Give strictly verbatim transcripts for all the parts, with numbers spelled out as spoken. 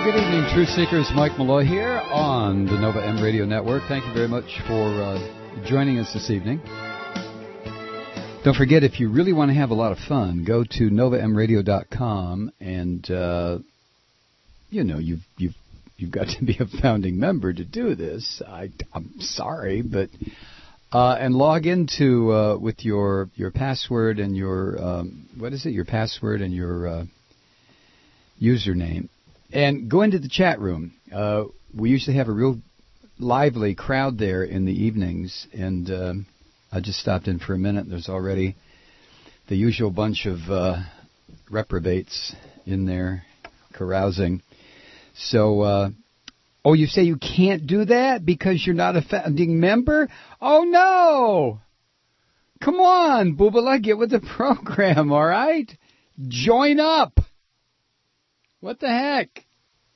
good evening, Truth Seekers. Mike Malloy here on the Nova M Radio Network. Thank you very much for uh, joining us this evening. Don't forget, if you really want to have a lot of fun, go to nova m radio dot com, and uh, you know you've you've you've got to be a founding member to do this. I, I'm sorry, but uh, and log into uh, with your your password and your um, what is it? Your password and your uh, username. And go into the chat room. Uh, we usually have a real lively crowd there in the evenings, and uh, I just stopped in for a minute. There's already the usual bunch of uh, reprobates in there carousing. So, uh, oh, you say you can't do that because you're not a founding member? Oh, no! Come on, Boobala, get with the program, all right? Join up! What the heck?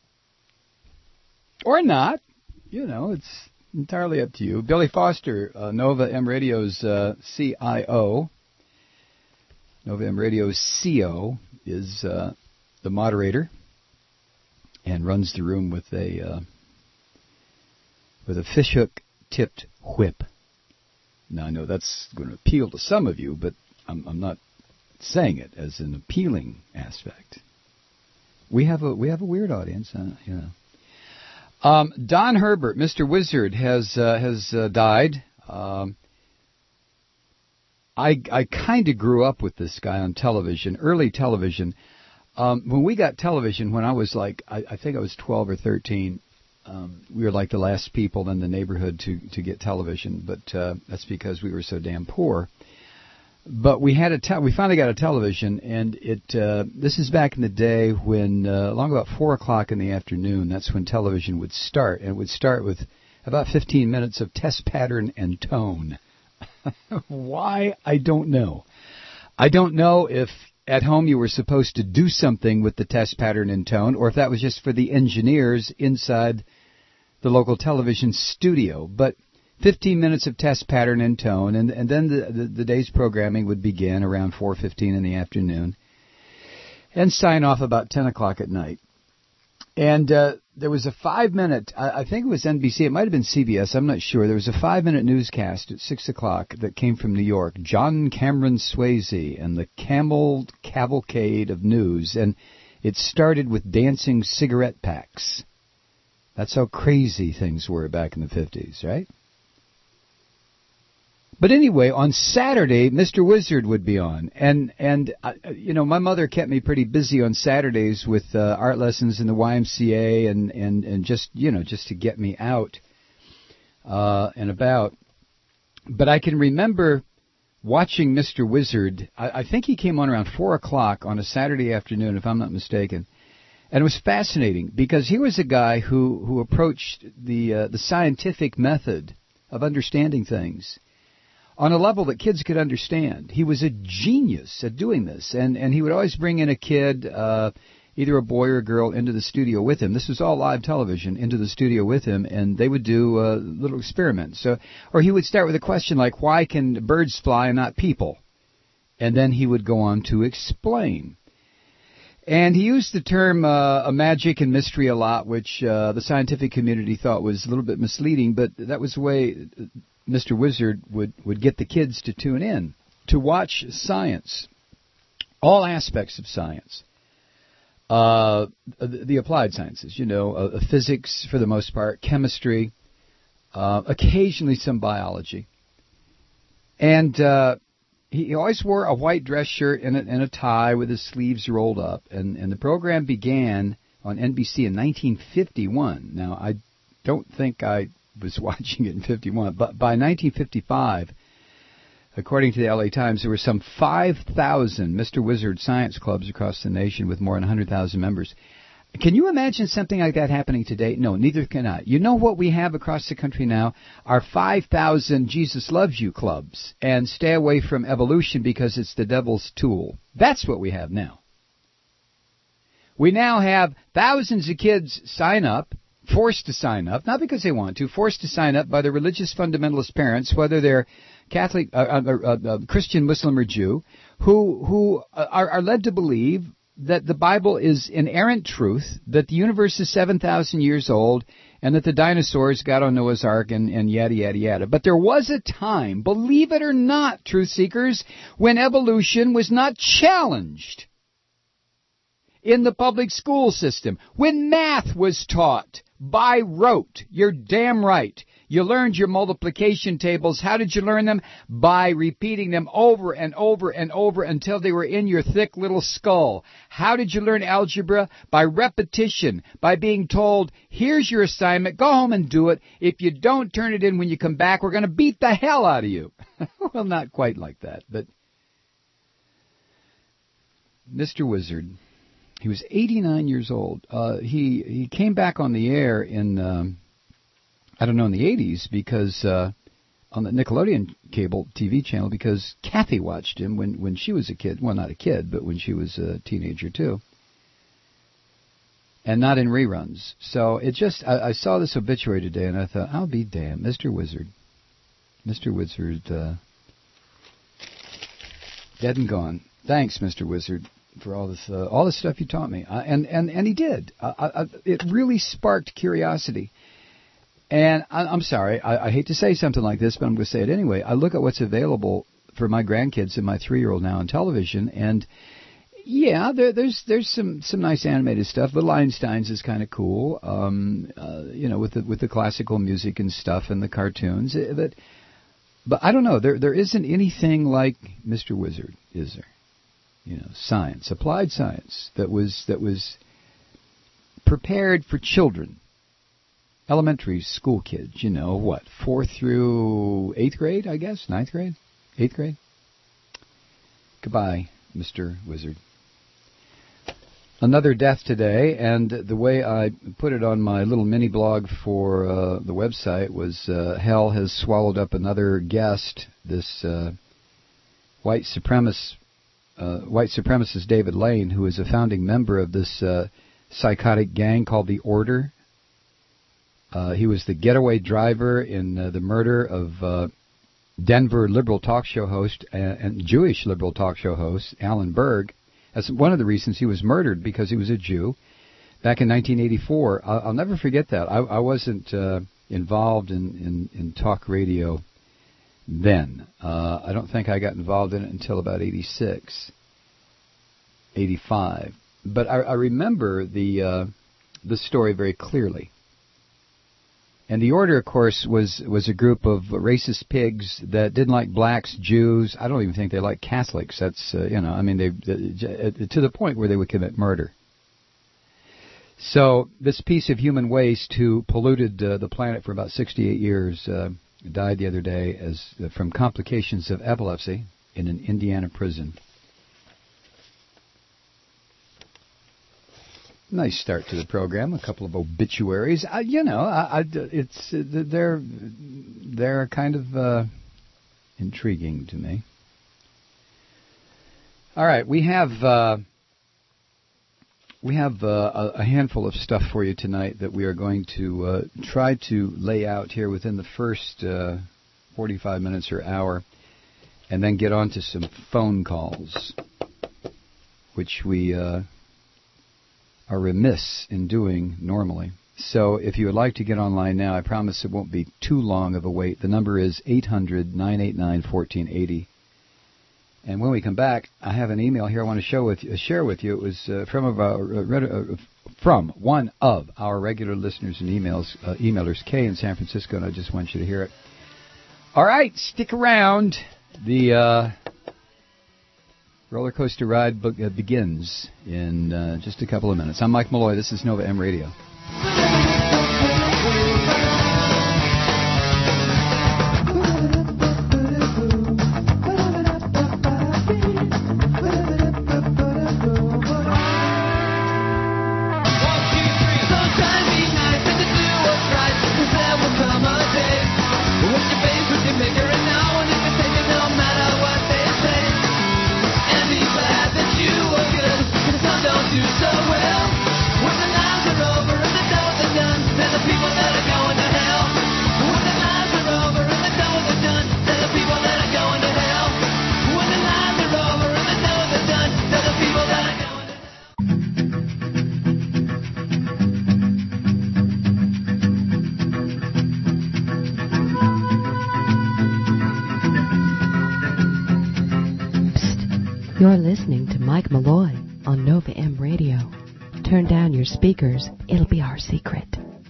Or not. You know, it's entirely up to you. Billy Foster, uh, Nova M Radio's uh, C I O. Nova M Radio's C O is uh, the moderator and runs the room with a uh, with a fishhook-tipped whip. Now, I know that's going to appeal to some of you, but I'm, I'm not saying it as an appealing aspect. We have a we have a weird audience, uh, you know. Um, Don Herbert, Mister Wizard, has uh, has uh, died. Um, I I kind of grew up with this guy on television, early television. Um, when we got television, when I was like, I, I think I was twelve or thirteen, um, we were like the last people in the neighborhood to to get television. But uh, that's because we were so damn poor. But we had a te- we finally got a television, and it. Uh, this is back in the day when, uh, along about four o'clock in the afternoon, that's when television would start, and it would start with about fifteen minutes of test pattern and tone. Why? I don't know. I don't know if at home you were supposed to do something with the test pattern and tone, or if that was just for the engineers inside the local television studio. But fifteen minutes of test pattern and tone, and, and then the, the, the day's programming would begin around four fifteen in the afternoon and sign off about ten o'clock at night. And uh, there was a five-minute, I, I think it was N B C, it might have been C B S, I'm not sure. There was a five-minute newscast at six o'clock that came from New York, John Cameron Swayze and the Camel Cavalcade of News, and it started with dancing cigarette packs. That's how crazy things were back in the fifties, right? But anyway, on Saturday, Mister Wizard would be on, and and uh, you know, my mother kept me pretty busy on Saturdays with uh, art lessons in the Y M C A, and, and, and just you know just to get me out uh, and about. But I can remember watching Mister Wizard. I, I think he came on around four o'clock on a Saturday afternoon, if I'm not mistaken, and it was fascinating because he was a guy who who approached the uh, the scientific method of understanding things on a level that kids could understand. He was a genius at doing this, and, and he would always bring in a kid, uh, either a boy or a girl, into the studio with him. This was all live television, into the studio with him, and they would do uh, little experiments. So, or he would start with a question like, why can birds fly and not people? And then he would go on to explain. And he used the term uh, a magic and mystery a lot, which uh, the scientific community thought was a little bit misleading, but that was the way Mister Wizard would, would get the kids to tune in, to watch science, all aspects of science, uh, the, the applied sciences, you know, uh, physics for the most part, chemistry, uh, occasionally some biology. And uh, he always wore a white dress shirt and a, and a tie with his sleeves rolled up, and, and the program began on N B C in nineteen fifty-one. Now, I don't think I was watching it in fifty-one, but by nineteen fifty-five, according to the L A Times, there were some five thousand Mister Wizard science clubs across the nation with more than one hundred thousand members. Can you imagine something like that happening today? No, neither can I. You know what we have across the country now? Our five thousand Jesus Loves You clubs, and stay away from evolution because it's the devil's tool. That's what we have now. We now have thousands of kids sign up, forced to sign up, not because they want to, forced to sign up by their religious fundamentalist parents, whether they're Catholic, uh, uh, uh, uh, Christian, Muslim, or Jew, who who are, are led to believe that the Bible is inerrant truth, that the universe is seven thousand years old, and that the dinosaurs got on Noah's Ark and, and yada, yada, yada. But there was a time, believe it or not, truth seekers, when evolution was not challenged in the public school system, when math was taught by rote. You're damn right. You learned your multiplication tables. How did you learn them? By repeating them over and over and over until they were in your thick little skull. How did you learn algebra? By repetition, by being told, here's your assignment, go home and do it. If you don't turn it in when you come back, we're going to beat the hell out of you. Well, not quite like that, but Mister Wizard, he was eighty-nine years old. Uh, he, he came back on the air in... Um, I don't know, in the eighties, because uh, on the Nickelodeon cable T V channel, because Kathy watched him when, when she was a kid. Well, not a kid, but when she was a teenager, too. And not in reruns. So it just, I, I saw this obituary today, and I thought, I'll be damned. Mister Wizard. Mister Wizard, uh, dead and gone. Thanks, Mister Wizard, for all this uh, all this stuff you taught me. Uh, and, and, and he did. Uh, I, it really sparked curiosity. And I, I'm sorry, I, I hate to say something like this, but I'm going to say it anyway. I look at what's available for my grandkids and my three-year-old now on television, and yeah, there, there's there's some, some nice animated stuff. Little Einsteins is kind of cool, um, uh, you know, with the with the classical music and stuff and the cartoons. But but I don't know, there there isn't anything like Mister Wizard, is there? You know, science, applied science that was that was prepared for children. Elementary school kids, you know, what, fourth through eighth grade, I guess? Ninth grade? Eighth grade? Goodbye, Mister Wizard. Another death today, and the way I put it on my little mini blog for uh, the website was uh, hell has swallowed up another guest, this uh, white supremacist, uh, white supremacist David Lane, who is a founding member of this uh, psychotic gang called The Order. Uh, he was the getaway driver in uh, the murder of uh, Denver liberal talk show host and, and Jewish liberal talk show host Alan Berg. That's one of the reasons he was murdered, because he was a Jew back in nineteen eighty-four. I'll, I'll never forget that. I, I wasn't uh, involved in, in, in talk radio then. Uh, I don't think I got involved in it until about eighty-six, eighty-five. But I, I remember the uh, the story very clearly. And the Order, of course, was was a group of racist pigs that didn't like blacks, Jews. I don't even think they liked Catholics. That's, uh, you know, I mean, they uh, to the point where they would commit murder. So this piece of human waste who polluted uh, the planet for about sixty-eight years uh, died the other day as uh, from complications of epilepsy in an Indiana prison. Nice start to the program. A couple of obituaries. Uh, you know, I, I, it's uh, they're they're kind of uh, intriguing to me. All right, we have uh, we have uh, a handful of stuff for you tonight that we are going to uh, try to lay out here within the first uh, forty-five minutes or hour, and then get on to some phone calls, which we. Uh, are remiss in doing normally. So if you would like to get online now, I promise it won't be too long of a wait. The number is eight hundred, nine eight nine, one four eight zero. And when we come back, I have an email here I want to show with you, share with you. It was uh, from, of our, uh, from one of our regular listeners and emails, uh, emailers, Kay in San Francisco, and I just want you to hear it. All right, stick around. The... Uh, roller coaster ride be- begins in uh, just a couple of minutes. I'm Mike Malloy. This is Nova M Radio. Do so well when the lines are over. You're listening to Mike Malloy on Nova M Radio. Turn down your speakers. It'll be our secret.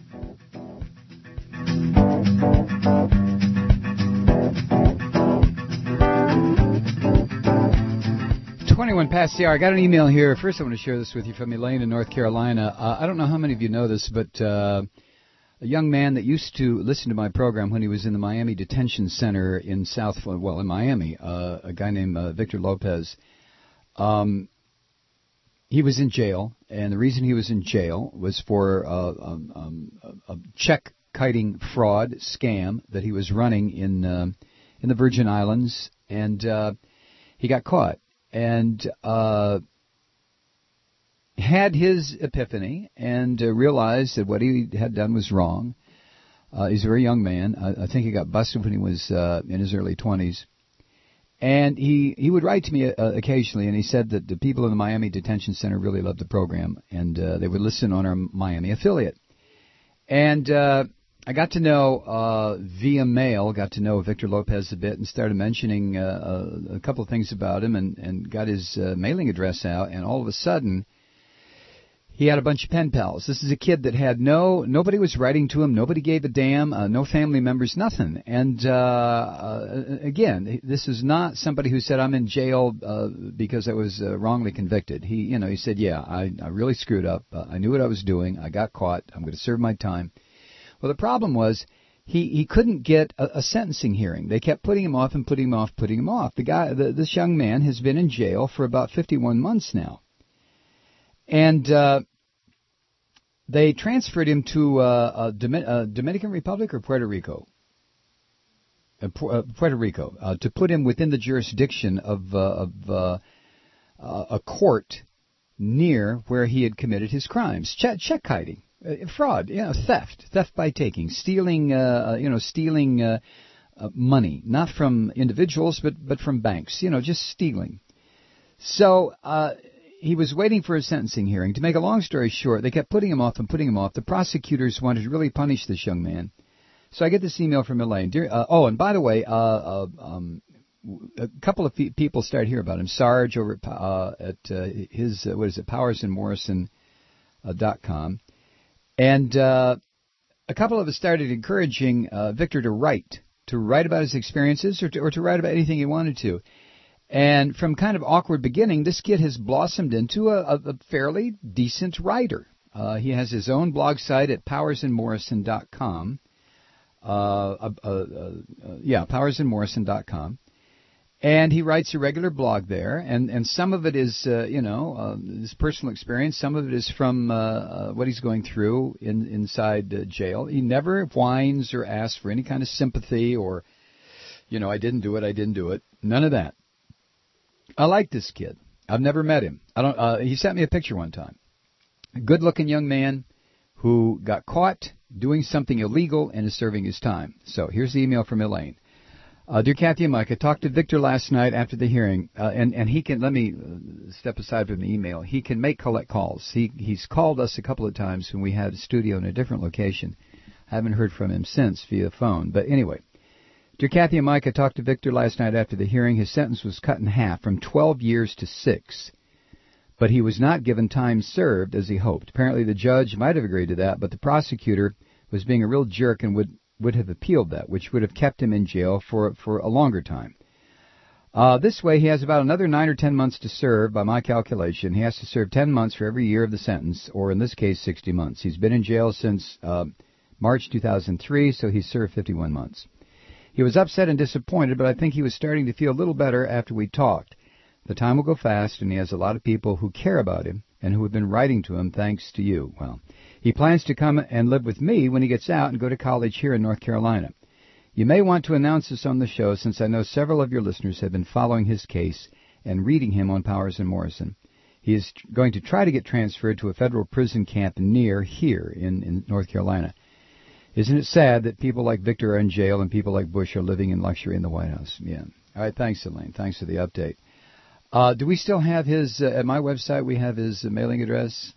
twenty-one past the hour. I got an email here. First, I want to share this with you from Elaine in North Carolina. Uh, I don't know how many of you know this, but uh, a young man that used to listen to my program when he was in the Miami Detention Center in South, well, in Miami, uh, a guy named uh, Victor Lopez. Um, he was in jail, and the reason he was in jail was for uh, um, um, a check kiting fraud scam that he was running in uh, in the Virgin Islands, and uh, he got caught and uh, had his epiphany and uh, realized that what he had done was wrong. Uh, he's a very young man. I, I think he got busted when he was uh, in his early twenties. And he, he would write to me uh, occasionally, and he said that the people in the Miami Detention Center really loved the program, and uh, they would listen on our Miami affiliate. And uh, I got to know, uh, via mail, got to know Victor Lopez a bit and started mentioning uh, a, a couple of things about him and, and got his uh, mailing address out, and all of a sudden, he had a bunch of pen pals. This is a kid that had no, nobody was writing to him, nobody gave a damn, uh, no family members, nothing. And uh, uh, again, this is not somebody who said, I'm in jail uh, because I was uh, wrongly convicted. He, you know, he said, yeah, I, I really screwed up. Uh, I knew what I was doing. I got caught. I'm going to serve my time. Well, the problem was he, he couldn't get a, a sentencing hearing. They kept putting him off and putting him off, putting him off. The guy, the, this young man has been in jail for about fifty-one months now. And uh, they transferred him to uh, Domin- uh, Dominican Republic or Puerto Rico? Uh, Pu- uh, Puerto Rico, uh, to put him within the jurisdiction of, uh, of uh, uh, a court near where he had committed his crimes. Che- check kiting, uh, fraud, you know, theft, theft by taking, stealing, uh, you know, stealing uh, uh, money, not from individuals, but, but from banks, you know, just stealing. So, uh, he was waiting for a sentencing hearing. To make a long story short, they kept putting him off and putting him off. The prosecutors wanted to really punish this young man. So I get this email from Elaine. Dear, uh, oh, and by the way, uh, uh, um, a couple of pe- people started hearing about him. Sarge over at, uh, at uh, his, uh, what is it, powers and morrison dot com. And uh, a couple of us started encouraging uh, Victor to write, to write about his experiences or to, or to write about anything he wanted to. And from kind of awkward beginning, this kid has blossomed into a, a fairly decent writer. Uh, he has his own blog site at powers and morrison dot com. Uh, uh, uh, uh, yeah, powers and morrison dot com. And he writes a regular blog there, and, and some of it is, uh, you know, uh, his personal experience. Some of it is from uh, uh, what he's going through in, inside uh, jail. He never whines or asks for any kind of sympathy or, you know, I didn't do it, I didn't do it. None of that. I like this kid. I've never met him. I don't. Uh, he sent me a picture one time. A good-looking young man who got caught doing something illegal and is serving his time. So here's the email from Elaine. Uh, Dear Kathy and Mike, I talked to Victor last night after the hearing, uh, and, and he can, let me step aside from the email. He can make collect calls. He He's called us a couple of times when we had a studio in a different location. I haven't heard from him since via phone. But anyway, Dear Kathy and Mike, I talked to Victor last night after the hearing. His sentence was cut in half from twelve years to six. But he was not given time served as he hoped. Apparently the judge might have agreed to that, but the prosecutor was being a real jerk and would, would have appealed that, which would have kept him in jail for, for a longer time. Uh, this way, he has about another nine or ten months to serve, by my calculation. He has to serve ten months for every year of the sentence, or in this case, sixty months. He's been in jail since uh, March two thousand three, so he's served fifty-one months. He was upset and disappointed, but I think he was starting to feel a little better after we talked. The time will go fast, and he has a lot of people who care about him and who have been writing to him thanks to you. Well, he plans to come and live with me when he gets out and go to college here in North Carolina. You may want to announce this on the show, since I know several of your listeners have been following his case and reading him on Powers and Morrison. He is going to try to get transferred to a federal prison camp near here in, in North Carolina. Isn't it sad that people like Victor are in jail and people like Bush are living in luxury in the White House? Yeah. All right, thanks, Elaine. Thanks for the update. Uh, do we still have his, uh, at my website, we have his uh, mailing address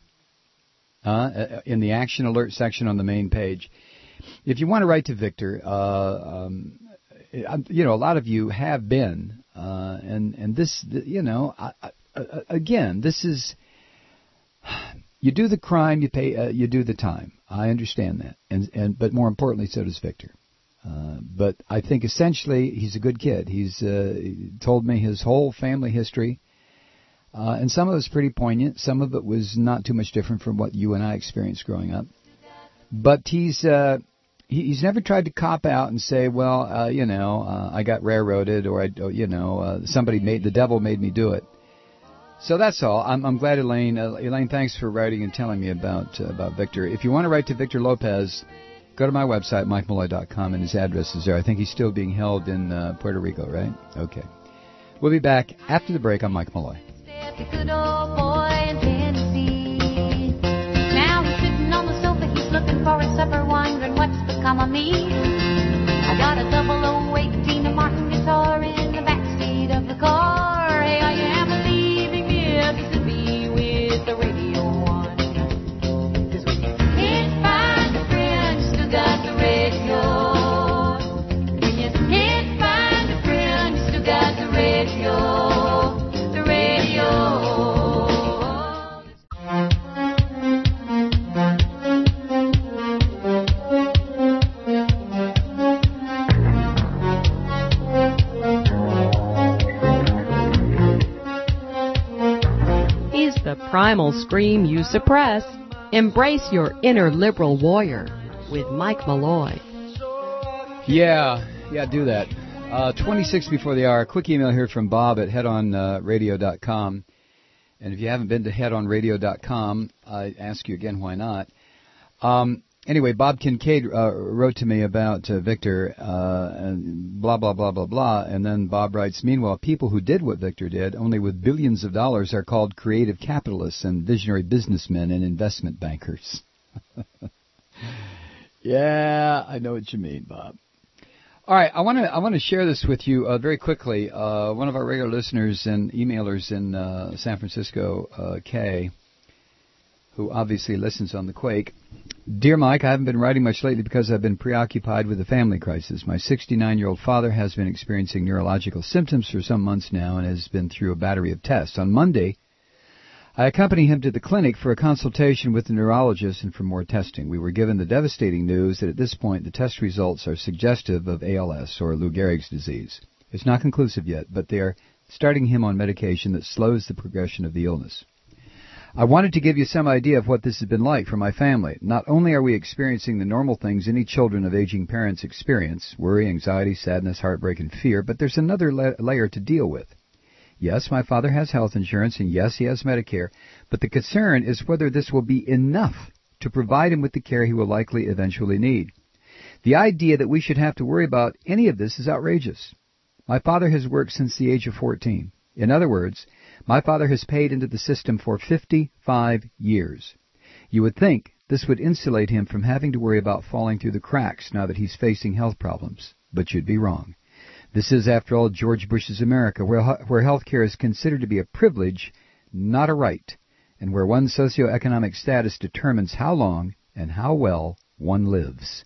uh, in the Action Alert section on the main page. If you want to write to Victor, uh, um, you know, a lot of you have been uh, Uh, and, and this, you know, I, I, again, this is, you do the crime, you pay, uh, you do the time. I understand that. And, and, but more importantly, so does Victor. Uh, but I think essentially he's a good kid. He's, uh, he told me his whole family history. Uh, and some of it was pretty poignant. Some of it was not too much different from what you and I experienced growing up. But he's, uh, he's never tried to cop out and say, well, uh, you know, uh, I got railroaded, or, I, or you know, uh, somebody made, the devil made me do it. So that's all. I'm, I'm glad, Elaine. Uh, Elaine, thanks for writing and telling me about, uh, about Victor. If you want to write to Victor Lopez, go to my website, mike malloy dot com, and his address is there. I think he's still being held in uh, Puerto Rico, right? Okay. We'll be back after the break on Mike Malloy. Good old boy in Tennessee. Now he's sitting on the sofa, he's looking for his supper, wondering what's become of me. I got a double oh eighteen, a Martin guitar in the backseat of the car. Hey, I am leaving Mississippi with the radio on. 'Cause when you can't find a friend, you still got the radio. When you can't find a friend, you still got the radio. Primal scream you suppress. Embrace your inner liberal warrior with Mike Malloy. Yeah, yeah, do that. Uh, twenty-six before the hour. Quick email here from Bob at head on radio dot com. And if you haven't been to head on radio dot com, I ask you again, why not? Um, anyway, Bob Kincaid uh, wrote to me about uh, Victor, uh, and blah, blah, blah, blah, blah. And then Bob writes, meanwhile, people who did what Victor did, only with billions of dollars, are called creative capitalists and visionary businessmen and investment bankers. Yeah, I know what you mean, Bob. All right, I want to I want to share this with you uh, very quickly. Uh, one of our regular listeners and emailers in uh, San Francisco, uh, Kay, who obviously listens on the Quake. Dear Mike, I haven't been writing much lately because I've been preoccupied with a family crisis. My sixty-nine-year-old father has been experiencing neurological symptoms for some months now and has been through a battery of tests. On Monday, I accompanied him to the clinic for a consultation with the neurologist and for more testing. We were given the devastating news that at this point the test results are suggestive of A L S, or Lou Gehrig's disease. It's not conclusive yet, but they are starting him on medication that slows the progression of the illness. I wanted to give you some idea of what this has been like for my family. Not only are we experiencing the normal things any children of aging parents experience, worry, anxiety, sadness, heartbreak, and fear, but there's another la- layer to deal with. Yes, my father has health insurance, and yes, he has Medicare, but the concern is whether this will be enough to provide him with the care he will likely eventually need. The idea that we should have to worry about any of this is outrageous. My father has worked since the age of fourteen. In other words, my father has paid into the system for fifty-five years. You would think this would insulate him from having to worry about falling through the cracks now that he's facing health problems, but you'd be wrong. This is, after all, George Bush's America, where, where health care is considered to be a privilege, not a right, and where one's socioeconomic status determines how long and how well one lives.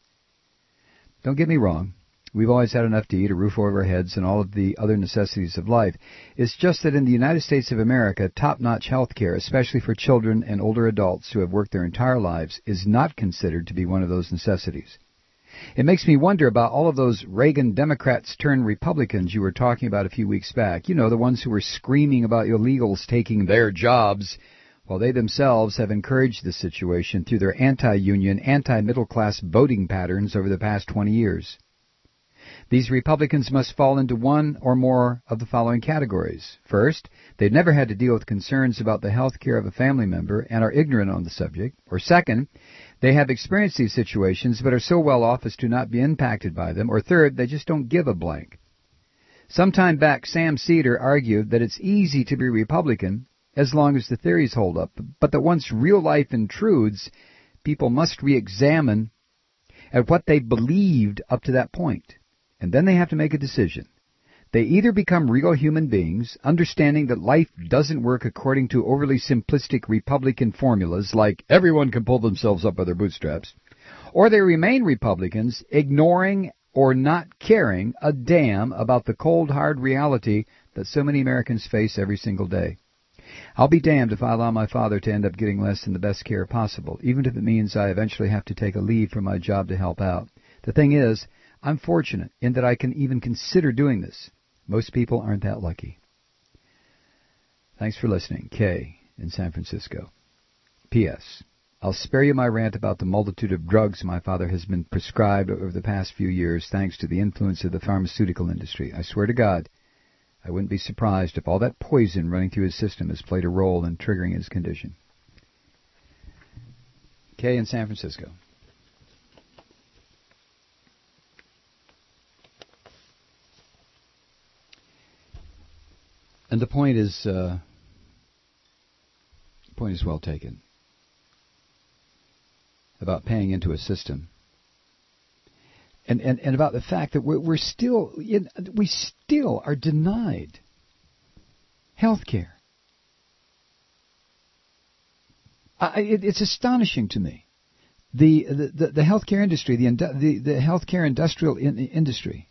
Don't get me wrong. We've always had enough to eat, a roof over our heads, and all of the other necessities of life. It's just that in the United States of America, top-notch health care, especially for children and older adults who have worked their entire lives, is not considered to be one of those necessities. It makes me wonder about all of those Reagan Democrats turned Republicans you were talking about a few weeks back. You know, the ones who were screaming about illegals taking their jobs, while they themselves have encouraged this situation through their anti-union, anti-middle-class voting patterns over the past twenty years. These Republicans must fall into one or more of the following categories. First, they've never had to deal with concerns about the health care of a family member and are ignorant on the subject. Or second, they have experienced these situations but are so well off as to not be impacted by them. Or third, they just don't give a blank. Some time back, Sam Cedar argued that it's easy to be Republican as long as the theories hold up, but that once real life intrudes, people must re-examine at what they believed up to that point. And then they have to make a decision. They either become real human beings, understanding that life doesn't work according to overly simplistic Republican formulas like everyone can pull themselves up by their bootstraps, or they remain Republicans, ignoring or not caring a damn about the cold, hard reality that so many Americans face every single day. I'll be damned if I allow my father to end up getting less than the best care possible, even if it means I eventually have to take a leave from my job to help out. The thing is, I'm fortunate in that I can even consider doing this. Most people aren't that lucky. Thanks for listening. Kay in San Francisco. P S. I'll spare you my rant about the multitude of drugs my father has been prescribed over the past few years thanks to the influence of the pharmaceutical industry. I swear to God, I wouldn't be surprised if all that poison running through his system has played a role in triggering his condition. Kay in San Francisco. And the point is, uh, the point is well taken about paying into a system, and and, and about the fact that we're, we're still in, we still are denied health care. I, it, it's astonishing to me, the the the, the healthcare industry, the the the healthcare industrial in, industry.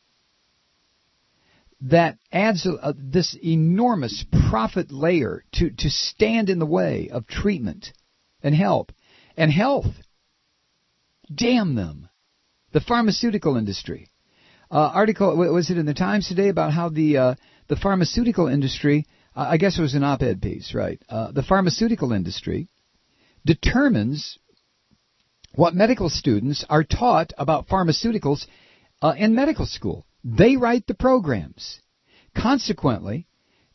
That adds a, a, this enormous profit layer to, to stand in the way of treatment and help and health. Damn them. The pharmaceutical industry. Uh, article, was it in the Times today about how the uh, the pharmaceutical industry, uh, I guess it was an op-ed piece, right? Uh, the pharmaceutical industry determines what medical students are taught about pharmaceuticals uh, in medical school. They write the programs. Consequently,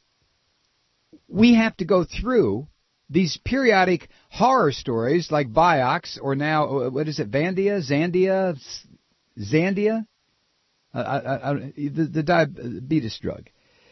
we have to go through these periodic horror stories like Vioxx, or now, what is it, Vandia, Zandia, Zandia? Uh, I, I, the, the diabetes drug.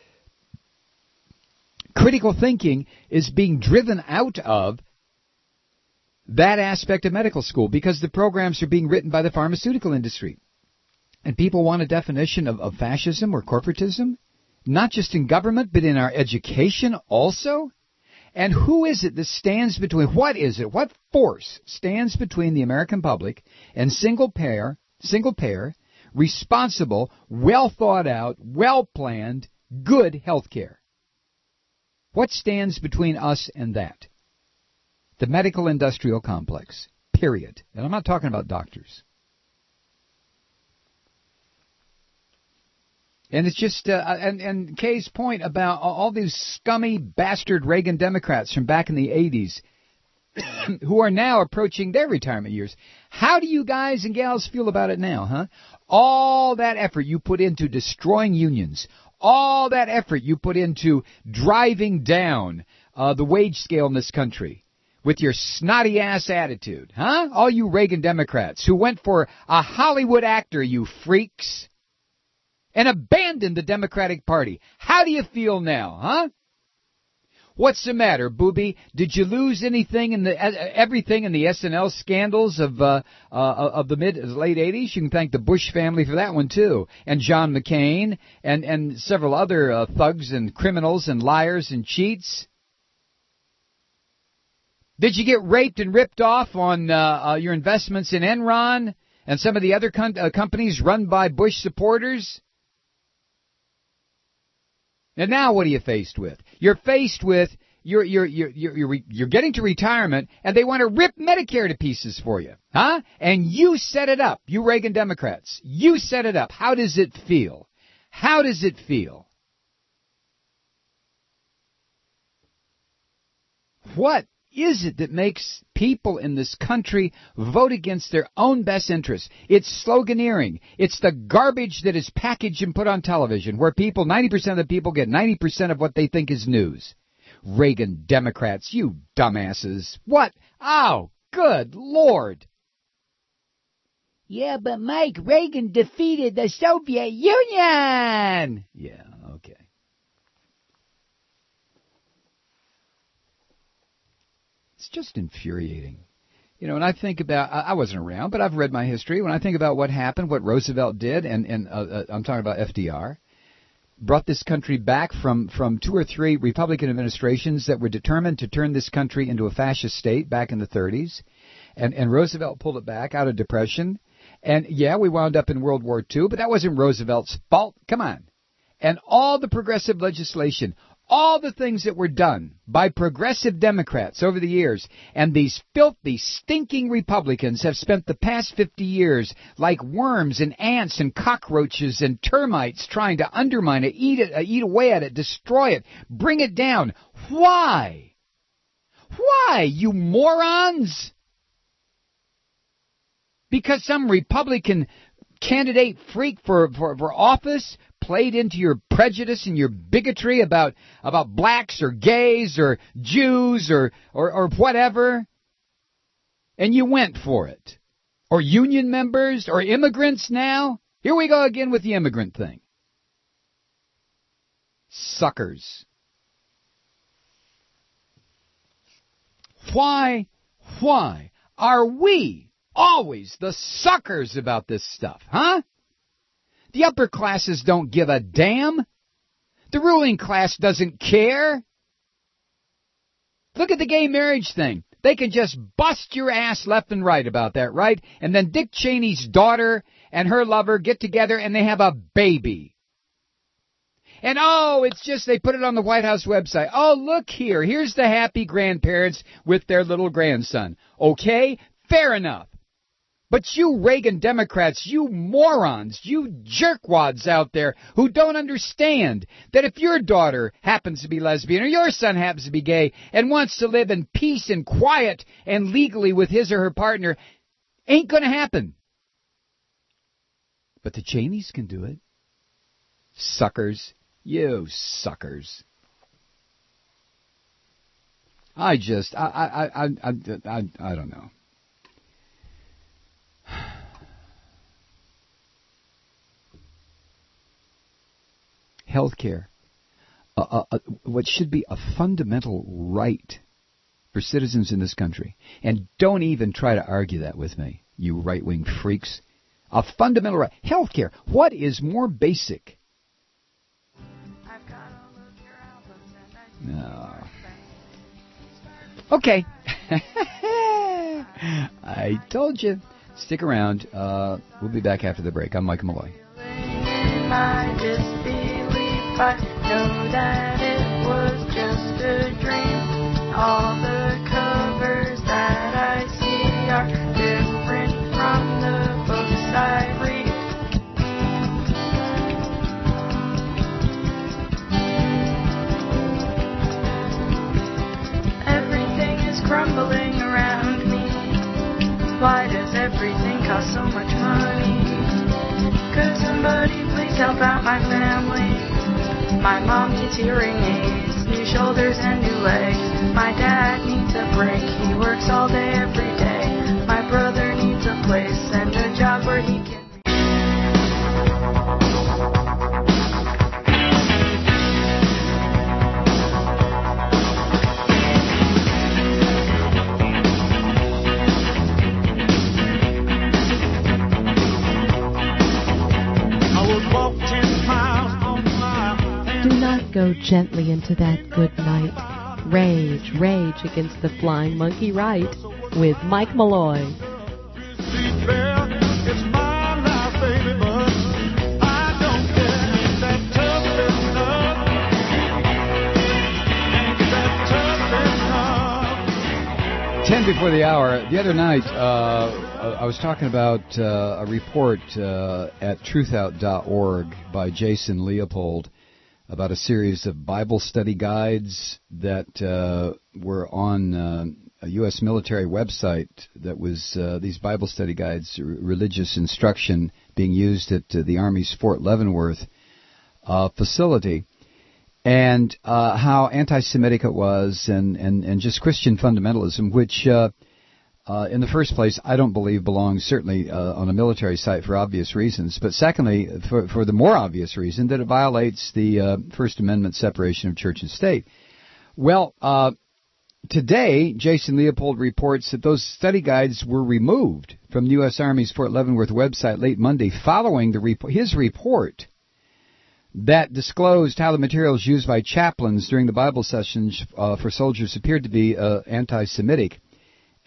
Critical thinking is being driven out of that aspect of medical school because the programs are being written by the pharmaceutical industry. And people want a definition of, of fascism or corporatism, not just in government, but in our education also. And who is it that stands between, what is it, what force stands between the American public and single payer, single payer, responsible, well thought out, well planned, good health care? What stands between us and that? The medical industrial complex, period. And I'm not talking about doctors. And it's just, uh, and, and Kay's point about all these scummy bastard Reagan Democrats from back in the eighties who are now approaching their retirement years. How do you guys and gals feel about it now, huh? All that effort you put into destroying unions, all that effort you put into driving down uh, the wage scale in this country with your snotty-ass attitude, huh? All you Reagan Democrats who went for a Hollywood actor, you freaks, and abandoned the Democratic Party. How do you feel now, huh? What's the matter, booby? Did you lose anything in the uh, everything in the S N L scandals of uh, uh, of the mid late eighties? You can thank the Bush family for that one too, and John McCain, and and several other uh, thugs and criminals and liars and cheats. Did you get raped and ripped off on uh, uh, your investments in Enron and some of the other com- uh, companies run by Bush supporters? And now what are you faced with? You're faced with, you're, you're, you're, you're, you're getting to retirement, and they want to rip Medicare to pieces for you. Huh? And you set it up, you Reagan Democrats. You set it up. How does it feel? How does it feel? What is it that makes people in this country vote against their own best interests? It's sloganeering. It's the garbage that is packaged and put on television, where people, ninety percent of the people get ninety percent of what they think is news. Reagan Democrats, you dumbasses. What? Oh, good Lord. Yeah, but Mike, Reagan defeated the Soviet Union. Yeah, okay. It's just infuriating. You know, when I think about, I wasn't around, but I've read my history. When I think about what happened, what Roosevelt did, and, and uh, uh, I'm talking about F D R, brought this country back from, from two or three Republican administrations that were determined to turn this country into a fascist state back in the thirties. And, and Roosevelt pulled it back out of depression. And, yeah, we wound up in World War Two, but that wasn't Roosevelt's fault. Come on. And all the progressive legislation, all the things that were done by progressive Democrats over the years, and these filthy, stinking Republicans have spent the past fifty years like worms and ants and cockroaches and termites trying to undermine it, eat it, uh, eat away at it, destroy it, bring it down. Why? Why, you morons? Because some Republican candidate freak for, for, for office played into your prejudice and your bigotry about about blacks or gays or Jews or, or, or whatever, and you went for it. Or union members or immigrants now. Here we go again with the immigrant thing. Suckers. Why, why are we always the suckers about this stuff, huh? The upper classes don't give a damn. The ruling class doesn't care. Look at the gay marriage thing. They can just bust your ass left and right about that, right? And then Dick Cheney's daughter and her lover get together and they have a baby. And oh, it's just they put it on the White House website. Oh, look here. Here's the happy grandparents with their little grandson. Okay, fair enough. But you Reagan Democrats, you morons, you jerkwads out there who don't understand that if your daughter happens to be lesbian or your son happens to be gay and wants to live in peace and quiet and legally with his or her partner, ain't going to happen. But the Cheneys can do it. Suckers. You suckers. I just, I, I, I, I, I, I don't know. Healthcare, uh, uh, uh, what should be a fundamental right for citizens in this country. And don't even try to argue that with me, you right-wing freaks. A fundamental right. Healthcare, what is more basic? No. Okay. I told you. Stick around. Uh, we'll be back after the break. I'm Michael Malloy. I know that it was just a dream. All the covers that I see are different from the books I read. Everything is crumbling around me. Why does everything cost so much money? Could somebody please help out my family? My mom needs hearing aids, new shoulders and new legs. My dad needs a break, he works all day every day. My brother needs a place and a job where he can... Go gently into that good night. Rage, rage against the flying monkey right with Mike Malloy. Ten before the hour. The other night, uh, I was talking about uh, a report uh, at truth out dot org by Jason Leopold about a series of Bible study guides that uh, were on uh, a U S military website that was uh, these Bible study guides, r- religious instruction being used at uh, the Army's Fort Leavenworth uh, facility, and uh, how anti-Semitic it was, and, and, and just Christian fundamentalism, which uh, Uh, in the first place, I don't believe belongs certainly uh, on a military site for obvious reasons, but secondly, for, for the more obvious reason that it violates the uh, First Amendment separation of church and state. Well, uh, today, Jason Leopold reports that those study guides were removed from the U S Army's Fort Leavenworth website late Monday following the rep- his report that disclosed how the materials used by chaplains during the Bible sessions uh, for soldiers appeared to be uh, anti-Semitic.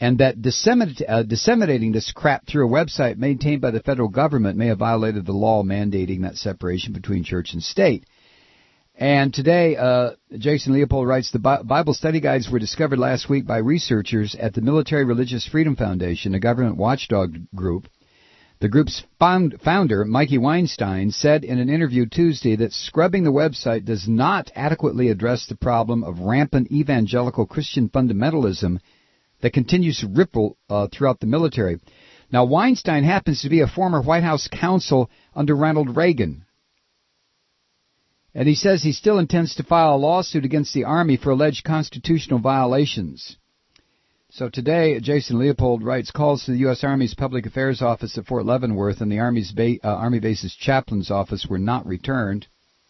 and that disseminate, uh, disseminating this crap through a website maintained by the federal government may have violated the law mandating that separation between church and state. And today, uh, Jason Leopold writes, the Bi- Bible study guides were discovered last week by researchers at the Military Religious Freedom Foundation, a government watchdog group. The group's found, founder, Mikey Weinstein, said in an interview Tuesday that scrubbing the website does not adequately address the problem of rampant evangelical Christian fundamentalism that continues to ripple uh, throughout the military. Now, Weinstein happens to be a former White House counsel under Ronald Reagan. And he says he still intends to file a lawsuit against the Army for alleged constitutional violations. So today, Jason Leopold writes, calls to the U S. Army's Public Affairs Office at Fort Leavenworth and the Army's ba- uh, Army Base's chaplain's office were not returned.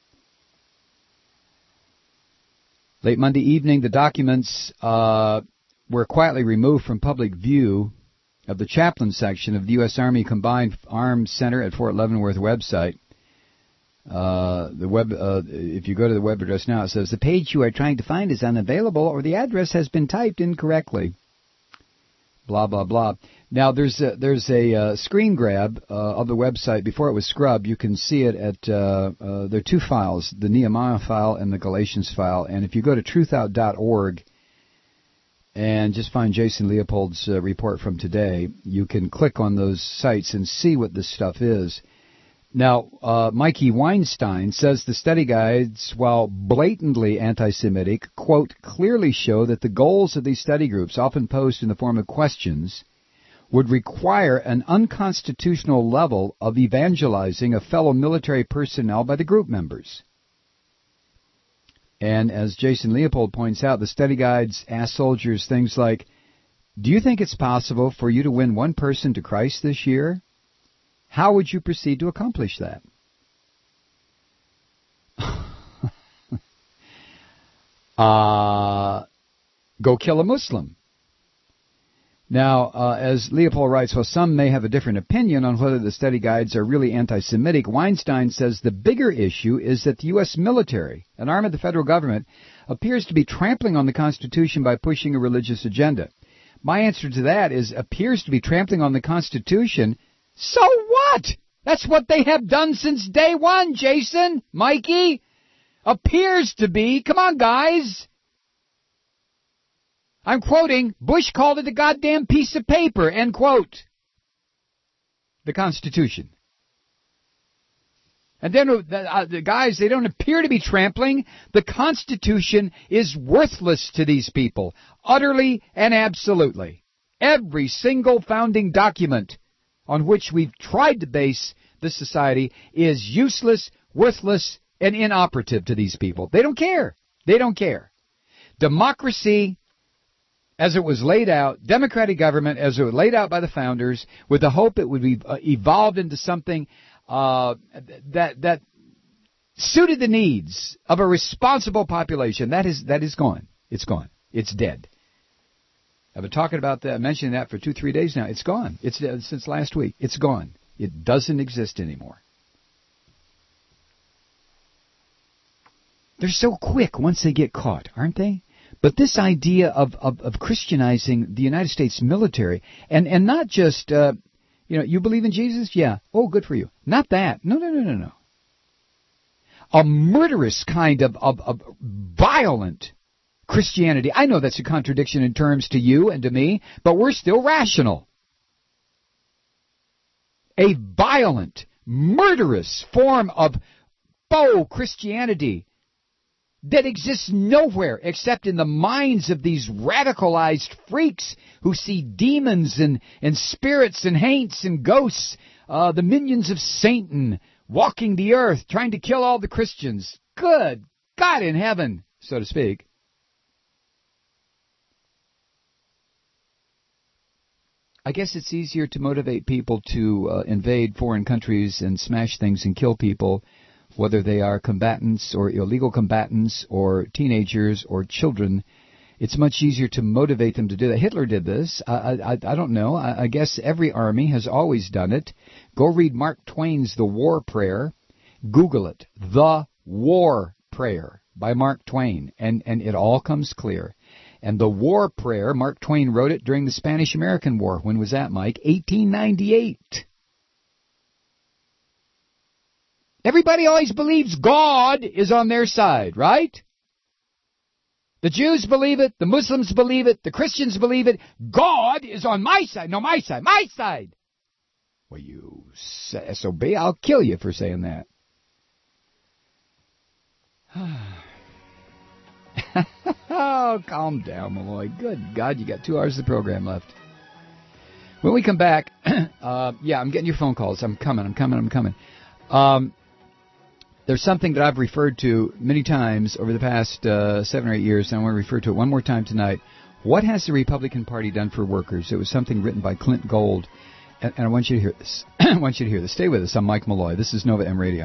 Late Monday evening, the documents uh, were quietly removed from public view of the chaplain section of the U S. Army Combined Arms Center at Fort Leavenworth website. Uh, the web, uh, if you go to the web address now, it says the page you are trying to find is unavailable or the address has been typed incorrectly. Blah, blah, blah. Now, there's a, there's a uh, screen grab uh, of the website before it was scrubbed. You can see it at, uh, uh, there are two files, the Nehemiah file and the Galatians file. And if you go to truth out dot org and just find Jason Leopold's uh, report from today, you can click on those sites and see what this stuff is. Now, uh, Mikey Weinstein says the study guides, while blatantly anti-Semitic, quote, clearly show that the goals of these study groups, often posed in the form of questions, would require an unconstitutional level of evangelizing of fellow military personnel by the group members. And as Jason Leopold points out, the study guides ask soldiers things like, do you think it's possible for you to win one person to Christ this year? How would you proceed to accomplish that? uh, go kill a Muslim. Now, uh, as Leopold writes, while some may have a different opinion on whether the study guides are really anti-Semitic, Weinstein says the bigger issue is that the U S military, an arm of the federal government, appears to be trampling on the Constitution by pushing a religious agenda. My answer to that is appears to be trampling on the Constitution. So what? That's what they have done since day one, Jason, Mikey. Appears to be. Come on, guys. I'm quoting, Bush called it a goddamn piece of paper, end quote. The Constitution. And then, uh, the guys, they don't appear to be trampling. The Constitution is worthless to these people. Utterly and absolutely. Every single founding document on which we've tried to base this society is useless, worthless, and inoperative to these people. They don't care. They don't care. Democracy, as it was laid out, democratic government, as it was laid out by the founders, with the hope it would be uh, evolved into something uh, that that suited the needs of a responsible population, that is that is gone. It's gone. It's dead. I've been talking about that, mentioning that for two, three days now. It's gone. It's uh, since last week. It's gone. It doesn't exist anymore. They're so quick once they get caught, aren't they? But this idea of, of, of Christianizing the United States military, and, and not just, uh, you know, you believe in Jesus? Yeah. Oh, good for you. Not that. No, no, no, no, no. A murderous kind of, of, of violent Christianity. I know that's a contradiction in terms to you and to me, but we're still rational. A violent, murderous form of faux Christianity that exists nowhere except in the minds of these radicalized freaks who see demons and, and spirits and haints and ghosts, uh, the minions of Satan walking the earth, trying to kill all the Christians. Good God in heaven, so to speak. I guess it's easier to motivate people to uh, invade foreign countries and smash things and kill people, whether they are combatants or illegal combatants or teenagers or children. It's much easier to motivate them to do that. Hitler did this. I, I, I don't know. I, I guess every army has always done it. Go read Mark Twain's The War Prayer. Google it. The War Prayer by Mark Twain. And, and it all comes clear. And the war prayer, Mark Twain wrote it during the Spanish-American War. When was that, Mike? eighteen ninety-eight. Everybody always believes God is on their side, right? The Jews believe it, the Muslims believe it, the Christians believe it. God is on my side. No, my side, my side. Well, you S O B, I'll kill you for saying that. Oh, calm down, Malloy. Good God, you got two hours of the program left. When we come back, uh, yeah, I'm getting your phone calls. I'm coming, I'm coming, I'm coming. Um, there's something that I've referred to many times over the past uh, seven or eight years, and I want to refer to it one more time tonight. What has the Republican Party done for workers? It was something written by Clint Gold, and, and I want you to hear this. I want you to hear this. Stay with us. I'm Mike Malloy. This is Nova M Radio.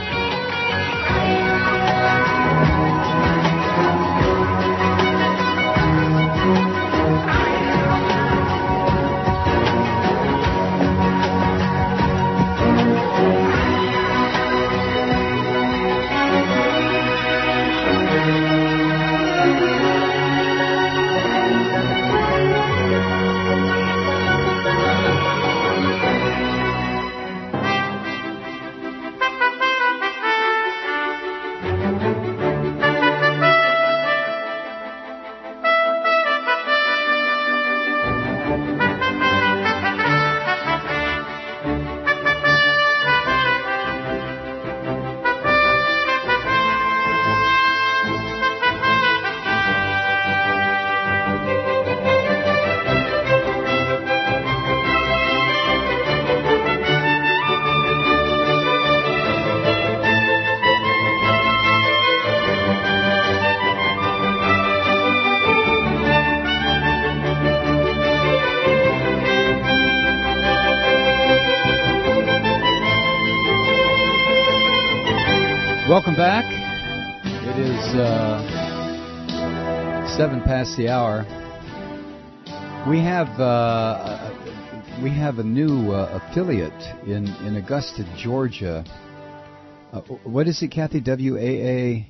Welcome back. It is uh, seven past the hour. We have uh, we have a new uh, affiliate in, in Augusta, Georgia. Uh, what is it, Kathy? W A A.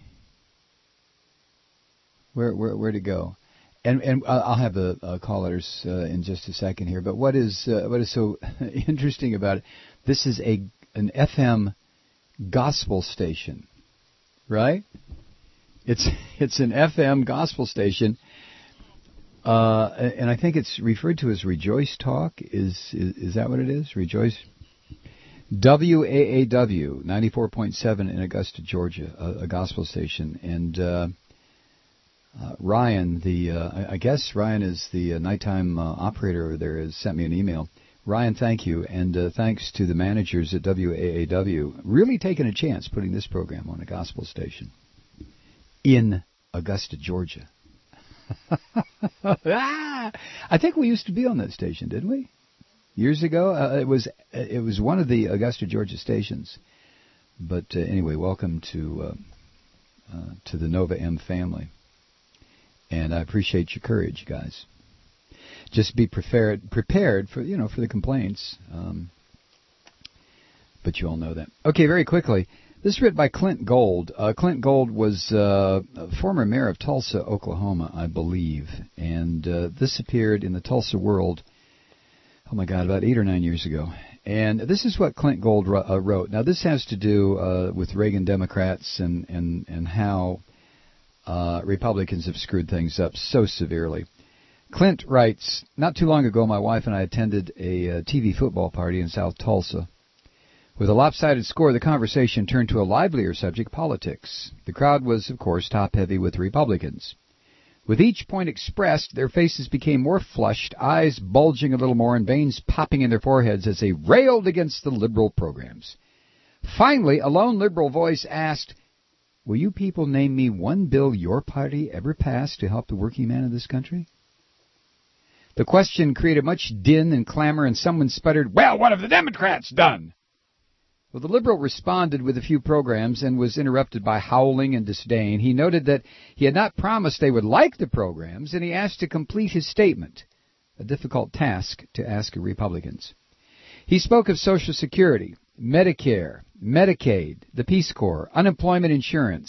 Where where where to go? And and I'll have the uh, callers uh, in just a second here. But what is uh, what is so interesting about it? This is a an F M gospel station. Right? It's it's an F M gospel station, uh, and I think it's referred to as Rejoice Talk. Is, is is that what it is? Rejoice? W A A W, ninety-four point seven in Augusta, Georgia, a, a gospel station. And uh, uh, Ryan, the uh, I, I guess Ryan is the uh, nighttime uh, operator over there, has sent me an email. Ryan, thank you, and uh, thanks to the managers at W A A W, really taking a chance putting this program on a gospel station in Augusta, Georgia. ah, I think we used to be on that station, didn't we? Years ago, uh, it was it was one of the Augusta, Georgia stations. But uh, anyway, welcome to uh, uh, to the Nova M family, and I appreciate your courage, guys. Just be prepared, prepared for you know for the complaints, um, but you all know that. Okay, very quickly, this is written by Clint Gold. Uh, Clint Gold was uh, a former mayor of Tulsa, Oklahoma, I believe, and uh, this appeared in the Tulsa World. Oh my God, about eight or nine years ago. And this is what Clint Gold ro- uh, wrote. Now, this has to do uh, with Reagan Democrats and and and how uh, Republicans have screwed things up so severely. Clint writes, not too long ago, my wife and I attended a uh, T V football party in South Tulsa. With a lopsided score, the conversation turned to a livelier subject, politics. The crowd was, of course, top-heavy with Republicans. With each point expressed, their faces became more flushed, eyes bulging a little more, and veins popping in their foreheads as they railed against the liberal programs. Finally, a lone liberal voice asked, "Will you people name me one bill your party ever passed to help the working man of this country?" The question created much din and clamor, and someone sputtered, "Well, what have the Democrats done?" Well, the liberal responded with a few programs and was interrupted by howling and disdain. He noted that he had not promised they would like the programs, and he asked to complete his statement, a difficult task to ask of Republicans. He spoke of Social Security, Medicare, Medicaid, the Peace Corps, unemployment insurance,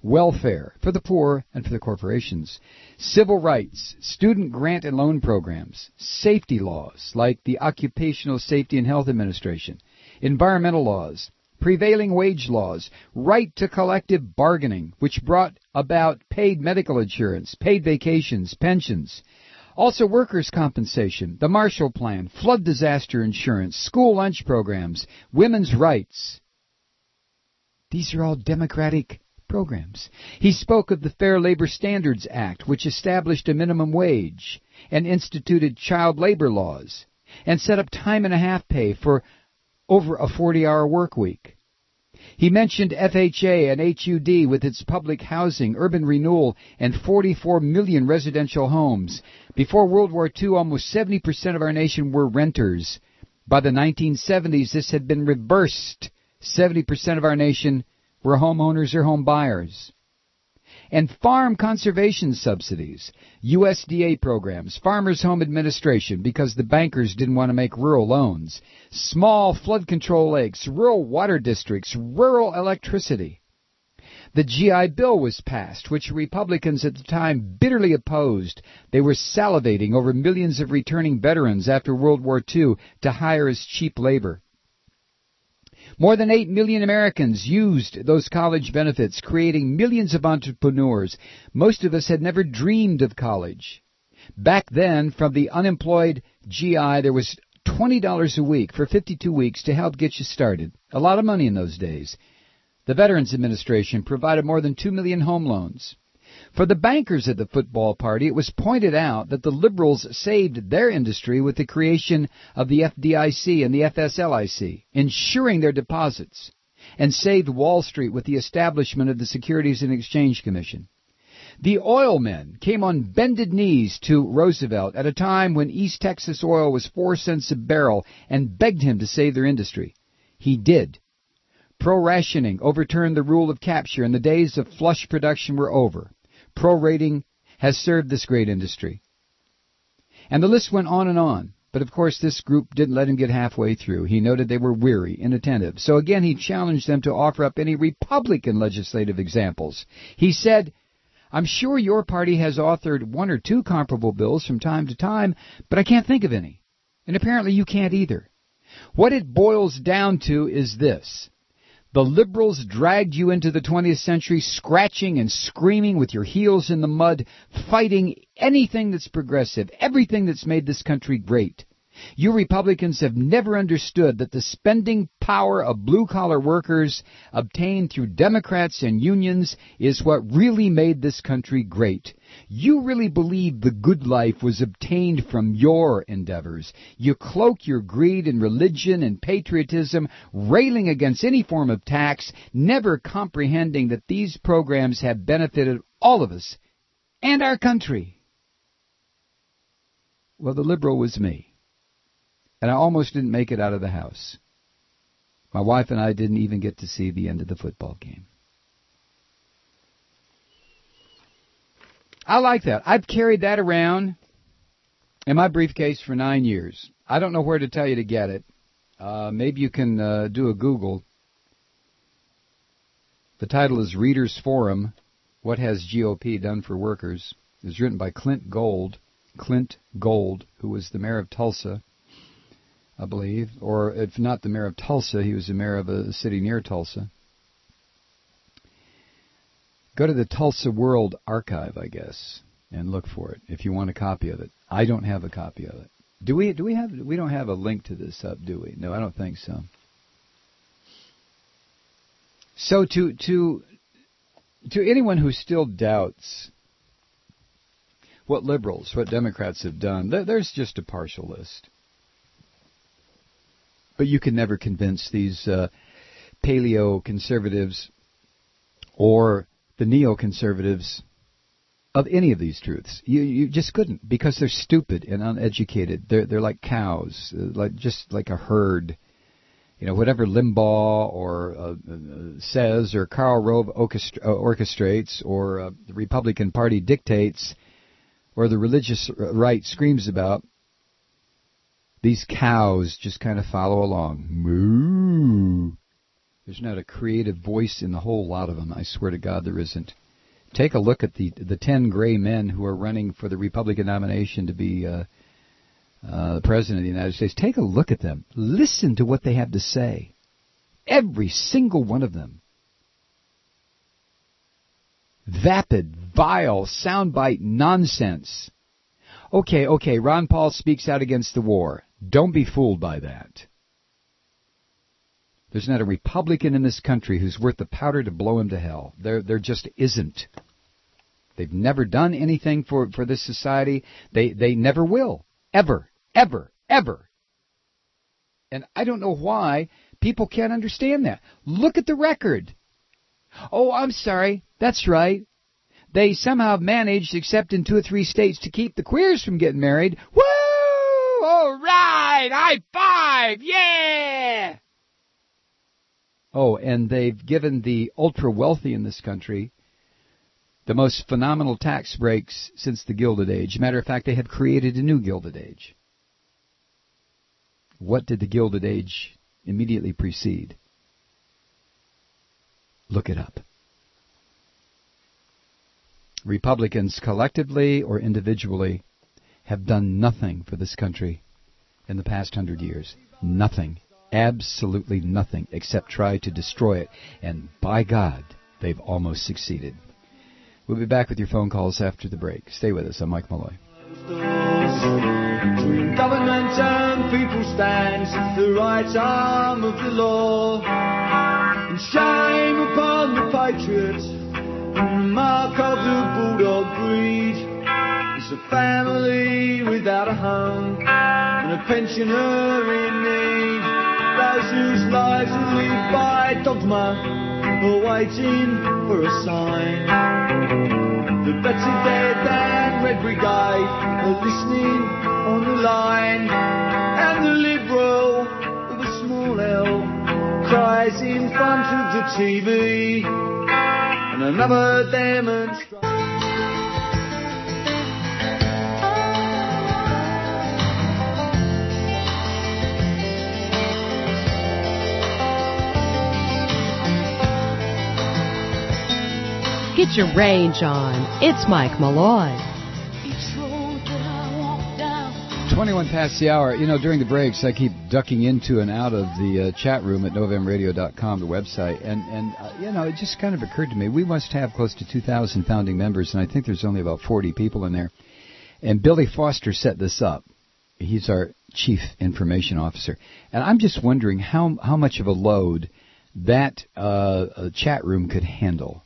welfare for the poor and for the corporations, civil rights, student grant and loan programs, safety laws like the Occupational Safety and Health Administration, environmental laws, prevailing wage laws, right to collective bargaining, which brought about paid medical insurance, paid vacations, pensions, also workers' compensation, the Marshall Plan, flood disaster insurance, school lunch programs, women's rights. These are all Democratic programs. He spoke of the Fair Labor Standards Act, which established a minimum wage and instituted child labor laws and set up time and a half pay for over a forty-hour work week. He mentioned F H A and H U D with its public housing, urban renewal, and forty-four million residential homes. Before World War Two, almost seventy percent of our nation were renters. By the nineteen seventies, this had been reversed. seventy percent of our nation were homeowners or home buyers. And farm conservation subsidies, U S D A programs, Farmers Home Administration because the bankers didn't want to make rural loans, small flood control lakes, rural water districts, rural electricity. The G I Bill was passed, which Republicans at the time bitterly opposed. They were salivating over millions of returning veterans after World War Two to hire as cheap labor. More than eight million Americans used those college benefits, creating millions of entrepreneurs. Most of us had never dreamed of college. Back then, from the unemployed G I, there was twenty dollars a week for fifty-two weeks to help get you started. A lot of money in those days. The Veterans Administration provided more than two million home loans. For the bankers at the football party, it was pointed out that the liberals saved their industry with the creation of the F D I C and the F S L I C, ensuring their deposits, and saved Wall Street with the establishment of the Securities and Exchange Commission. The oil men came on bended knees to Roosevelt at a time when East Texas oil was four cents a barrel and begged him to save their industry. He did. Pro-rationing overturned the rule of capture, and the days of flush production were over. Pro-rating has served this great industry. And the list went on and on. But of course this group didn't let him get halfway through. He noted they were weary, inattentive. So again he challenged them to offer up any Republican legislative examples. He said, I'm sure your party has authored one or two comparable bills from time to time, but I can't think of any. And apparently you can't either. What it boils down to is this. The liberals dragged you into the twentieth century scratching and screaming with your heels in the mud, fighting anything that's progressive, everything that's made this country great. You Republicans have never understood that the spending power of blue-collar workers obtained through Democrats and unions is what really made this country great. You really believe the good life was obtained from your endeavors. You cloak your greed in religion and patriotism, railing against any form of tax, never comprehending that these programs have benefited all of us and our country. Well, the liberal was me. And I almost didn't make it out of the house. My wife and I didn't even get to see the end of the football game. I like that. I've carried that around in my briefcase for nine years. I don't know where to tell you to get it. Uh, maybe you can uh, do a Google. The title is Reader's Forum, What Has G O P Done for Workers? It was written by Clint Gold. Clint Gold, who was the mayor of Tulsa, I believe, or if not the mayor of Tulsa, he was the mayor of a city near Tulsa. Go to the Tulsa World Archive, I guess, and look for it if you want a copy of it. I don't have a copy of it. Do we? Do we have? We don't have a link to this up, do we? No, I don't think so. So to to to anyone who still doubts what liberals, what Democrats have done, there's just a partial list. But you can never convince these uh, paleo-conservatives or the neoconservatives of any of these truths. You you just couldn't, because they're stupid and uneducated. They're they're like cows, like just like a herd. You know, whatever Limbaugh or uh, uh, says, or Karl Rove orchestra- uh, orchestrates, or uh, the Republican Party dictates, or the religious right screams about, these cows just kind of follow along. Moo. There's not a creative voice in the whole lot of them. I swear to God there isn't. Take a look at the the ten gray men who are running for the Republican nomination to be uh, uh, the President of the United States. Take a look at them. Listen to what they have to say. Every single one of them. Vapid, vile, soundbite nonsense. Okay, okay, Ron Paul speaks out against the war. Don't be fooled by that. There's not a Republican in this country who's worth the powder to blow him to hell. There, there just isn't. They've never done anything for, for this society. They, they never will. Ever, ever, ever. And I don't know why people can't understand that. Look at the record. Oh, I'm sorry. That's right. They somehow managed, except in two or three states, to keep the queers from getting married. Woo! All right! High five! Yeah! Oh, and they've given the ultra-wealthy in this country the most phenomenal tax breaks since the Gilded Age. Matter of fact, they have created a new Gilded Age. What did the Gilded Age immediately precede? Look it up. Republicans, collectively or individually, have done nothing for this country in the past hundred years. Nothing. Absolutely nothing, except try to destroy it. And by God, they've almost succeeded. We'll be back with your phone calls after the break. Stay with us. I'm Mike Malloy. Between government and people stands the right arm of the law. And shame upon the patriots, the mark of the bulldog breed. It's a family without a home and a pensioner in need. Those whose lives are lived by dogma are waiting for a sign. The Betsy Dead and Red Brigade are listening on the line. And the Liberal with a small L cries in front of the T V. And another demonstration. Get your range on. It's Mike Malloy. twenty-one past the hour. You know, during the breaks, I keep ducking into and out of the uh, chat room at Nova M Radio dot com, the website. And, and uh, you know, it just kind of occurred to me, we must have close to two thousand founding members, and I think there's only about forty people in there. And Billy Foster set this up. He's our chief information officer. And I'm just wondering how, how much of a load that uh, chat room could handle.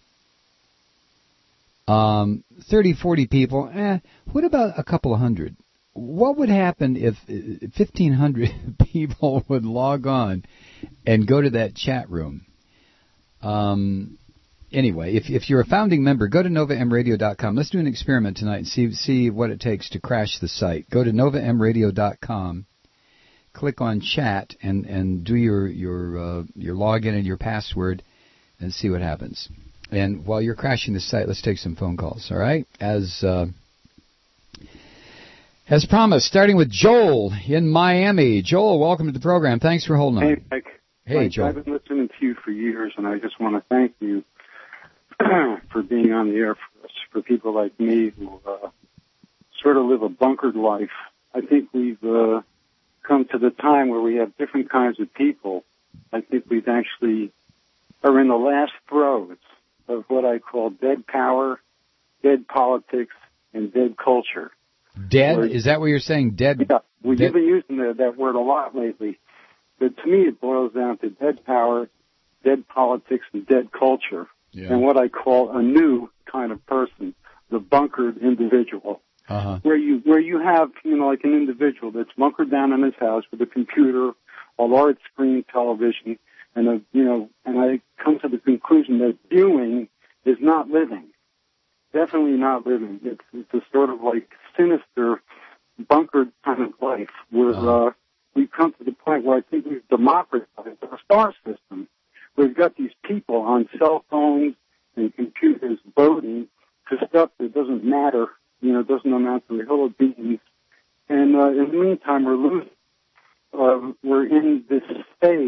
Um, thirty, forty people, eh, what about a couple of hundred? What would happen if fifteen hundred people would log on and go to that chat room? Um, anyway, if if you're a founding member, go to Nova M Radio dot com. Let's do an experiment tonight and see see what it takes to crash the site. Go to Nova M Radio dot com, click on chat, and, and do your your uh, your login and your password, and see what happens. And while you're crashing the site, let's take some phone calls, all right? As uh, as promised, starting with Joel in Miami. Joel, welcome to the program. Thanks for holding on. Hey, Mike. Hey, Mike, Joel. I've been listening to you for years, and I just want to thank you for being on the air for us, for people like me who uh, sort of live a bunkered life. I think we've uh, come to the time where we have different kinds of people. I think we've actually are in the last throes of what I call dead power, dead politics, and dead culture. Dead? Where, Is that what you're saying? Dead? Yeah, well, dead? You've been using the, that word a lot lately. But to me, it boils down to dead power, dead politics, and dead culture. Yeah. And what I call a new kind of person, the bunkered individual. Uh-huh. Where you where you have, you know, like an individual that's bunkered down in his house with a computer, a large screen television, and a, you know, and I come to the conclusion that viewing is not living. Definitely not living. It's, it's a sort of like sinister, bunkered kind of life where uh-huh. uh, we've come to the point where I think we've democratized our star system. We've got these people on cell phones and computers voting for stuff that doesn't matter, you know, doesn't amount to a hill of beans. And uh, in the meantime, we're losing. Uh, we're in this phase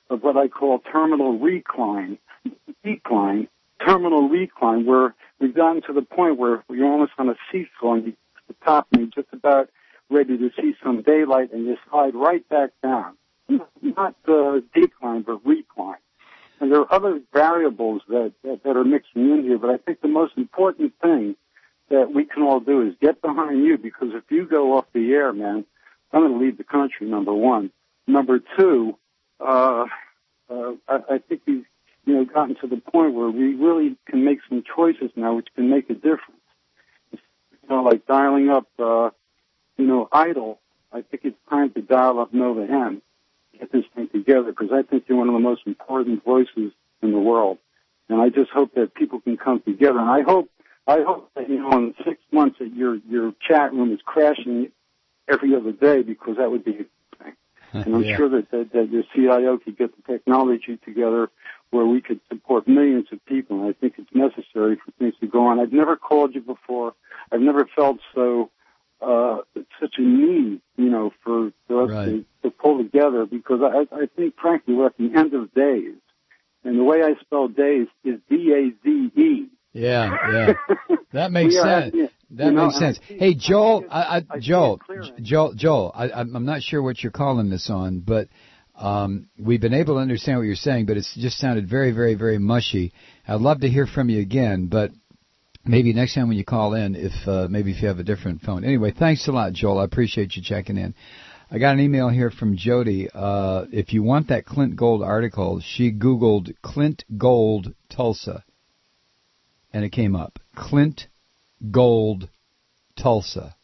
of what I call terminal recline, decline, terminal recline, where we've gotten to the point where you're almost on a seesaw and you the top and you're just about ready to see some daylight and you slide right back down. Not uh, decline, but recline. And there are other variables that, that, that are mixing in here, but I think the most important thing that we can all do is get behind you, because if you go off the air, man, I'm going to leave the country, number one. Number two, uh, uh, I, I think we've you know, gotten to the point where we really can make some choices now which can make a difference. You know, like dialing up, uh, you know, Idol. I think it's time to dial up Nova M, get this thing together, because I think you're one of the most important voices in the world. And I just hope that people can come together. And I hope, I hope that, you know, in six months that your, your chat room is crashing every other day, because that would be a good thing. And I'm yeah. sure that, that, that your C I O could get the technology together where we could support millions of people. And I think it's necessary for things to go on. I've never called you before. I've never felt so, uh, such a need, you know, for, for us right. to, to pull together, because I, I think, frankly, we're at the end of days. And the way I spell days is D A Z E. Yeah, yeah. That makes sense. At, that you know, makes sense. I, hey, Joel, I, I, I Joel, Joel, Joel, I, I'm not sure what you're calling this on, but um, we've been able to understand what you're saying, but it's just sounded very, very, very mushy. I'd love to hear from you again, but maybe next time when you call in, if uh, maybe if you have a different phone. Anyway, thanks a lot, Joel. I appreciate you checking in. I got an email here from Jody. Uh, if you want that Clint Gold article, she Googled Clint Gold Tulsa, and it came up. Clint Gold Tulsa.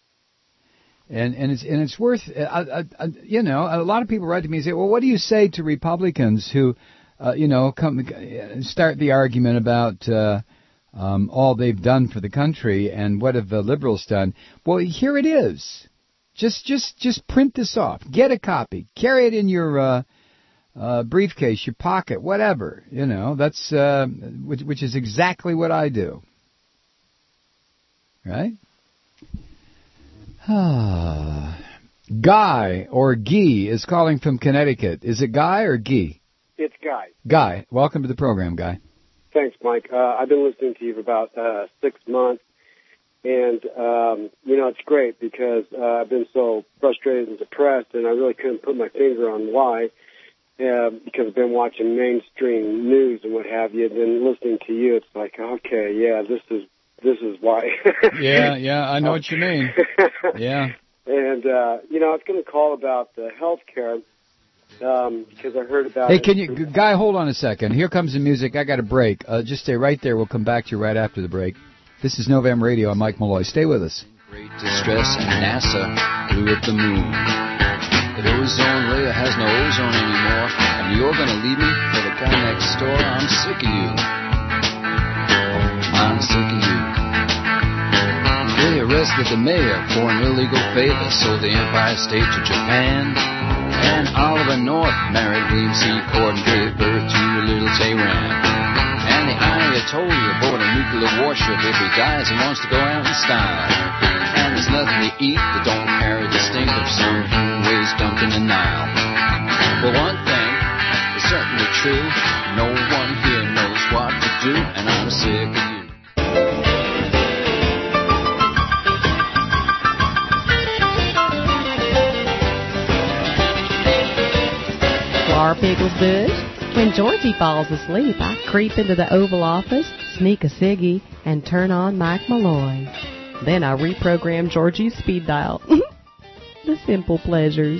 And and it's and it's worth, I, I, you know, a lot of people write to me and say, well, what do you say to Republicans who, uh, you know, come start the argument about uh, um, all they've done for the country and what have the liberals done? Well, here it is. Just just just print this off. Get a copy. Carry it in your uh, uh, briefcase, your pocket, whatever. You know, that's uh, which, which is exactly what I do. Right? Guy or Guy is calling from Connecticut. Is it Guy or Guy? It's Guy. Guy, welcome to the program, Guy. Thanks, Mike. Uh, I've been listening to you for about uh, six months, and, um, you know, it's great because uh, I've been so frustrated and depressed, and I really couldn't put my finger on why, uh, because I've been watching mainstream news and what have you, and then listening to you, it's like, okay, yeah, this is This is why. yeah, yeah, I know what you mean. Yeah. And, uh, you know, I was going to call about the health care um, because I heard about hey, it. Hey, can you, Guy, hold on a second. Here comes the music. I got a break. Uh, just stay right there. We'll come back to you right after the break. This is Novem Radio. I'm Mike Malloy. Stay with us. Great distress, and NASA blew up the moon. The ozone layer has no ozone anymore, and you're going to leave me for the guy next door. I'm sick of you. I'm sick of you. They arrested the mayor for an illegal favor, sold the Empire State to Japan. And Oliver North married William C. Cord and gave birth to little Tehran. And the Ayatollah bought a nuclear warship if he dies and wants to go out in style. And there's nothing to eat that don't carry the stink of some human waste dumped in the Nile. But one thing is certainly true, no one here knows what to do, and I'm sick of you. Flower Pickles Bush. When Georgie falls asleep, I creep into the Oval Office, sneak a ciggy, and turn on Mike Malloy. Then I reprogram Georgie's speed dial. The simple pleasures.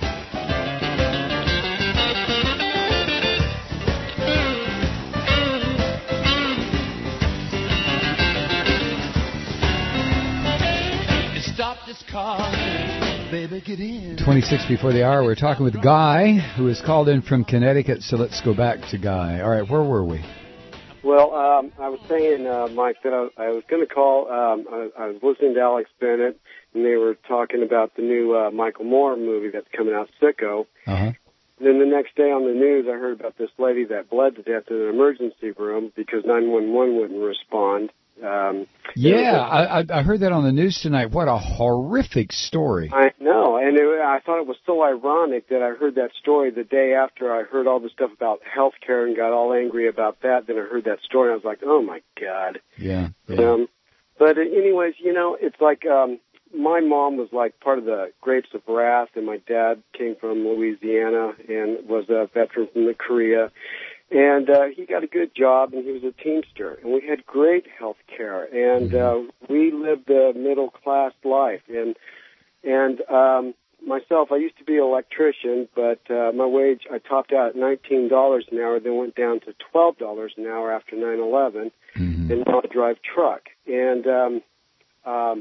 Stop this car. Baby, get in. twenty-six before the hour. We're talking with Guy, who has called in from Connecticut. So let's go back to Guy. All right, where were we? Well, um, I was saying, uh, Mike, that I, I was going to call. Um, I, I was listening to Alex Bennett, and they were talking about the new uh, Michael Moore movie that's coming out, Sicko. Uh-huh. Then the next day on the news, I heard about this lady that bled to death in an emergency room because nine one one wouldn't respond. Um, Yeah, I, I heard that on the news tonight. What a horrific story. I know, and it, I thought it was so ironic that I heard that story the day after I heard all the stuff about health care and got all angry about that. Then I heard that story, and I was like, oh, my God. Yeah. yeah. Um, but anyways, you know, it's like um, my mom was like part of the Grapes of Wrath, and my dad came from Louisiana and was a veteran from the Korea. And uh, he got a good job, and he was a Teamster, and we had great health care, and uh, we lived a middle-class life. And and um, myself, I used to be an electrician, but uh, my wage, I topped out at nineteen dollars an hour, then went down to twelve dollars an hour after nine eleven, mm-hmm. and now I drive truck. And um, um,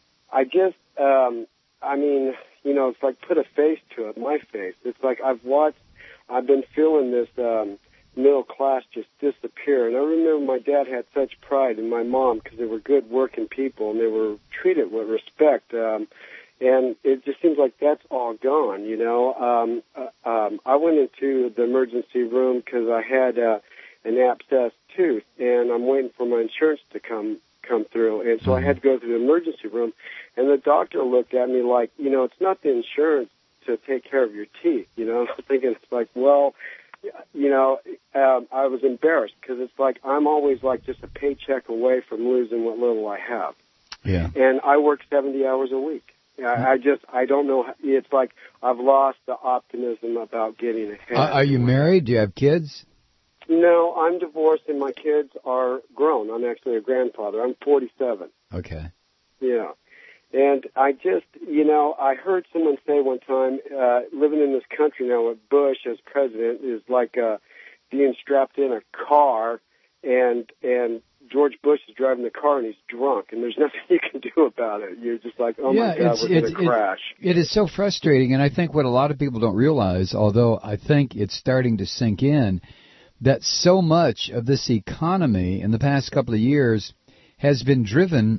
I just, um, I mean, you know, it's like put a face to it, my face. It's like I've watched, I've been feeling this um, middle class just disappear. And I remember my dad had such pride in my mom because they were good working people and they were treated with respect. Um, and it just seems like that's all gone, you know. Um, uh, um, I went into the emergency room because I had uh, an abscessed tooth, and I'm waiting for my insurance to come come through. And so I had to go to the emergency room, and the doctor looked at me like, you know, it's not the insurance to take care of your teeth, you know. I'm thinking it's like, well, you know, um, I was embarrassed because it's like I'm always like just a paycheck away from losing what little I have. Yeah. And I work seventy hours a week. I, I just, I don't know. It's like I've lost the optimism about getting ahead. Uh, are you married? Do you have kids? No, I'm divorced and my kids are grown. I'm actually a grandfather. I'm forty-seven. Okay. Yeah. And I just, you know, I heard someone say one time, uh, living in this country now with Bush as president is like uh, being strapped in a car, and and George Bush is driving the car and he's drunk, and there's nothing you can do about it. You're just like, oh, yeah, my God, it's, we're going it's, to crash. It, it is so frustrating, and I think what a lot of people don't realize, although I think it's starting to sink in, that so much of this economy in the past couple of years has been driven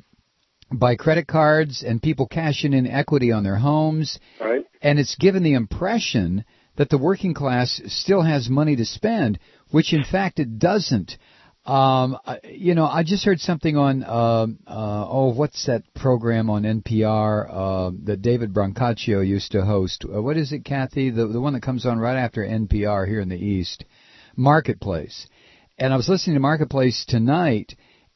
by credit cards and people cashing in equity on their homes. Right. And it's given the impression that the working class still has money to spend, which in fact it doesn't. Um, you know, I just heard something on, uh, uh, oh, what's that program on N P R uh, that David Brancaccio used to host? Uh, what is it, Kathy? The, the one that comes on right after N P R here in the East. Marketplace. And I was listening to Marketplace tonight,